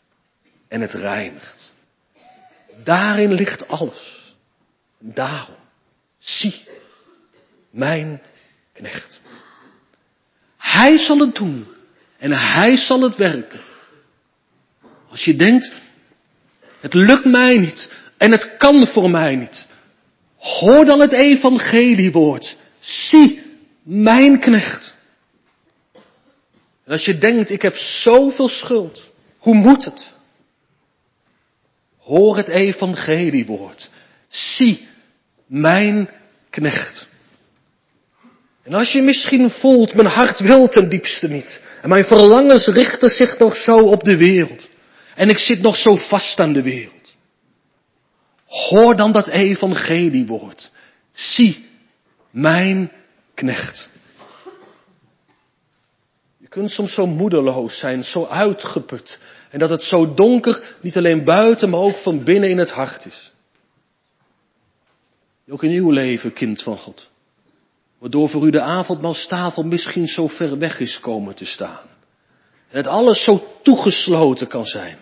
Speaker 3: en het reinigt. Daarin ligt alles. Daarom, zie, mijn knecht. Hij zal het doen en hij zal het werken. Als je denkt, het lukt mij niet en het kan voor mij niet. Hoor dan het evangeliewoord. Zie, mijn knecht. En als je denkt, ik heb zoveel schuld, hoe moet het? Hoor het evangeliewoord. Zie, mijn knecht. En als je misschien voelt, mijn hart wil ten diepste niet. En mijn verlangens richten zich nog zo op de wereld. En ik zit nog zo vast aan de wereld. Hoor dan dat evangeliewoord. Zie, mijn knecht. Je kunt soms zo moedeloos zijn, zo uitgeput. En dat het zo donker, niet alleen buiten, maar ook van binnen in het hart is. Ook in uw leven, kind van God. Waardoor voor u de avondmaalstafel misschien zo ver weg is komen te staan. En het alles zo toegesloten kan zijn.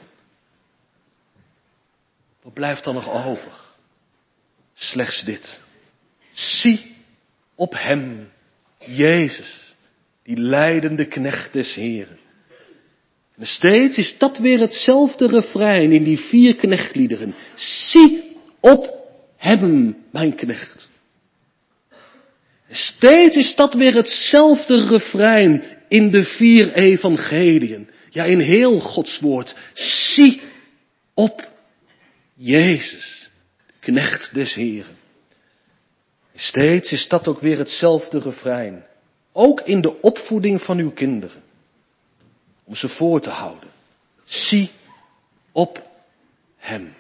Speaker 3: Wat blijft dan nog over? Slechts dit. Zie op hem, Jezus, die lijdende knecht des Heren. En steeds is dat weer hetzelfde refrein in die vier knechtliederen. Zie op hem, mijn knecht. En steeds is dat weer hetzelfde refrein in de vier evangeliën. Ja, in heel Gods woord. Zie op Jezus, knecht des Heren. En steeds is dat ook weer hetzelfde refrein. Ook in de opvoeding van uw kinderen. Om ze voor te houden. Zie op hem.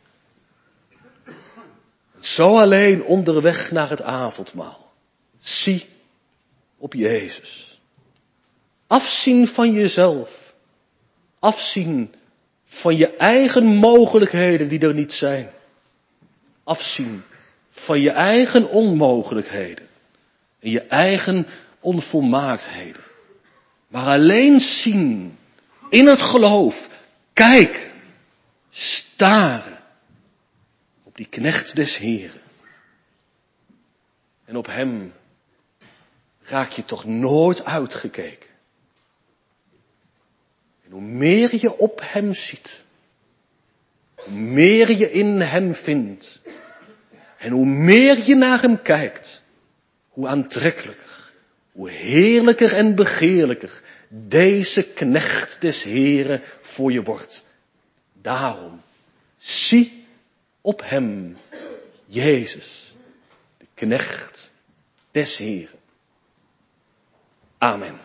Speaker 3: En zo alleen onderweg naar het avondmaal. Zie op Jezus. Afzien van jezelf. Afzien van je eigen mogelijkheden die er niet zijn. Afzien van je eigen onmogelijkheden. En je eigen onvolmaaktheden. Maar alleen zien, in het geloof, kijken, staren op die knecht des Heren. En op hem raak je toch nooit uitgekeken. En hoe meer je op hem ziet, hoe meer je in hem vindt. En hoe meer je naar hem kijkt, hoe aantrekkelijker, hoe heerlijker en begeerlijker deze knecht des Heren voor je wordt. Daarom, zie op hem, Jezus, de knecht des Heren. Amen.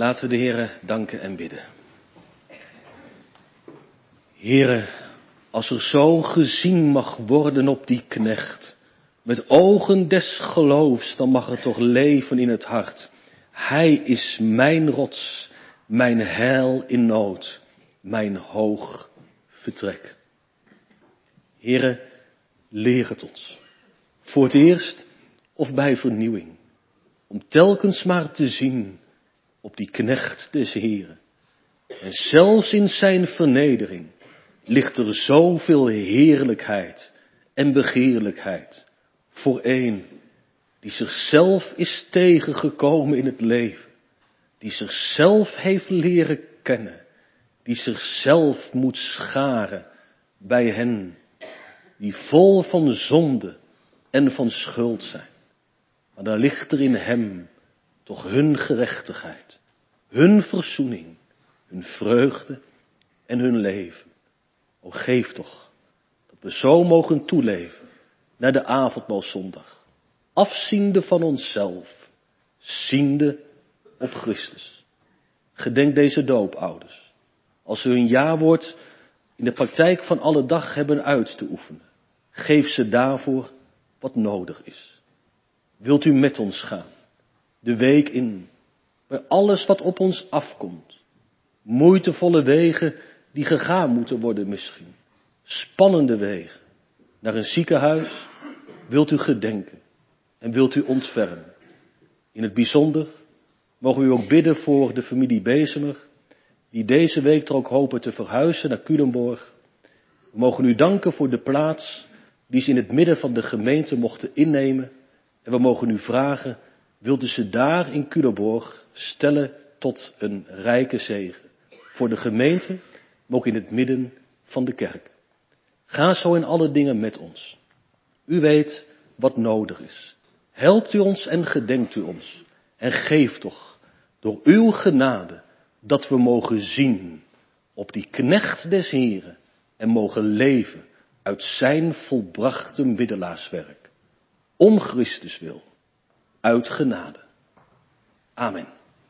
Speaker 3: Laten we de Heere danken en bidden. Heere, als er zo gezien mag worden op die knecht, met ogen des geloofs, dan mag er toch leven in het hart. Hij is mijn rots, mijn heil in nood, mijn hoog vertrek. Heere, leer het ons, voor het eerst of bij vernieuwing, om telkens maar te zien op die knecht des Heeren. En zelfs in zijn vernedering ligt er zoveel heerlijkheid en begeerlijkheid voor een die zichzelf is tegengekomen in het leven, die zichzelf heeft leren kennen, die zichzelf moet scharen bij hen die vol van zonde en van schuld zijn. Maar daar ligt er in hem toch hun gerechtigheid, hun verzoening, hun vreugde en hun leven. O, geef toch dat we zo mogen toeleven naar de avondmaalzondag, afziende van onszelf, ziende op Christus. Gedenk deze doopouders, als ze hun jawoord in de praktijk van alle dag hebben uit te oefenen. Geef ze daarvoor wat nodig is. Wilt u met ons gaan, de week in, bij alles wat op ons afkomt. Moeitevolle wegen die gegaan moeten worden misschien. Spannende wegen. Naar een ziekenhuis wilt u gedenken en wilt u ontfermen. In het bijzonder mogen we u ook bidden voor de familie Bezemer, die deze week er ook hopen te verhuizen naar Culemborg. We mogen u danken voor de plaats die ze in het midden van de gemeente mochten innemen. En we mogen u vragen, wilden ze daar in Culemborg stellen tot een rijke zegen. Voor de gemeente, maar ook in het midden van de kerk. Ga zo in alle dingen met ons. U weet wat nodig is. Helpt u ons en gedenkt u ons. En geef toch door uw genade dat we mogen zien op die knecht des Heren en mogen leven uit zijn volbrachte middelaarswerk. Om Christus wil, uit genade. Amen.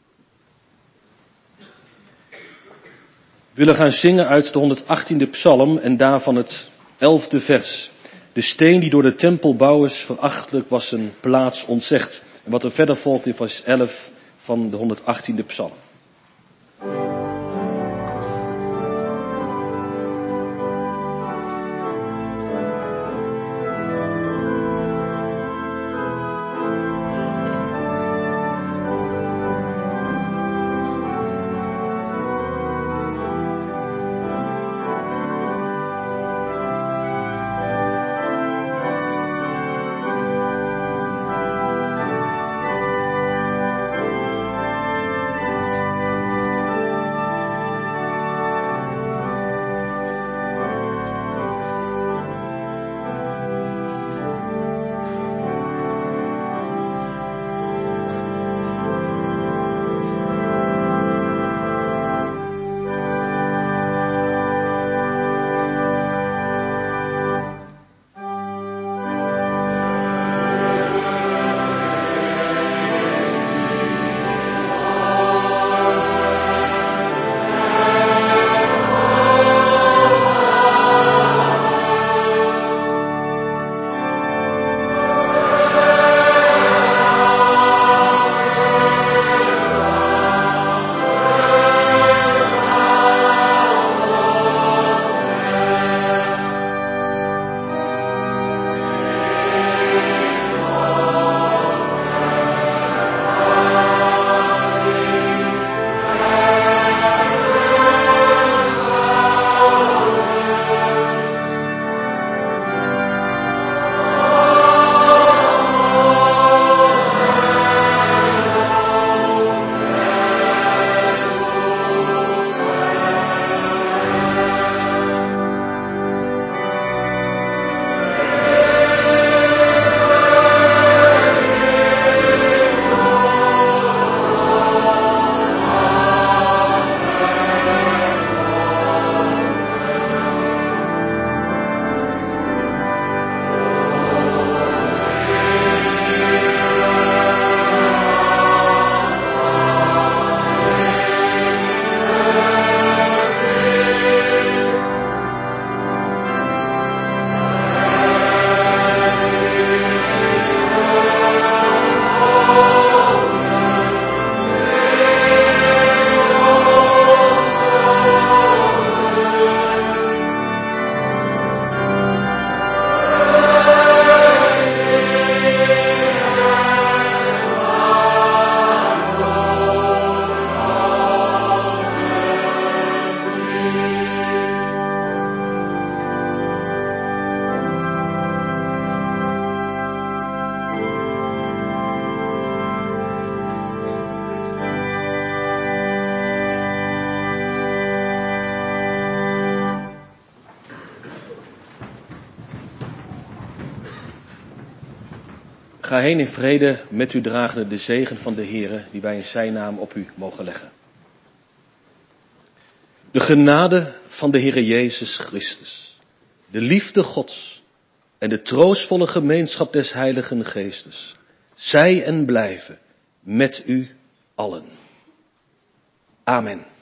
Speaker 3: We willen gaan zingen uit de honderdachttiende psalm en daarvan het elfde vers. De steen die door de tempelbouwers verachtelijk was een plaats ontzegd. En wat er verder volgt in vers elf van de honderdachttiende psalm. Ga heen in vrede, met u dragende de zegen van de Heere, die wij in zijn naam op u mogen leggen. De genade van de Heere Jezus Christus, de liefde Gods en de troostvolle gemeenschap des Heiligen Geestes, zij en blijven met u allen. Amen.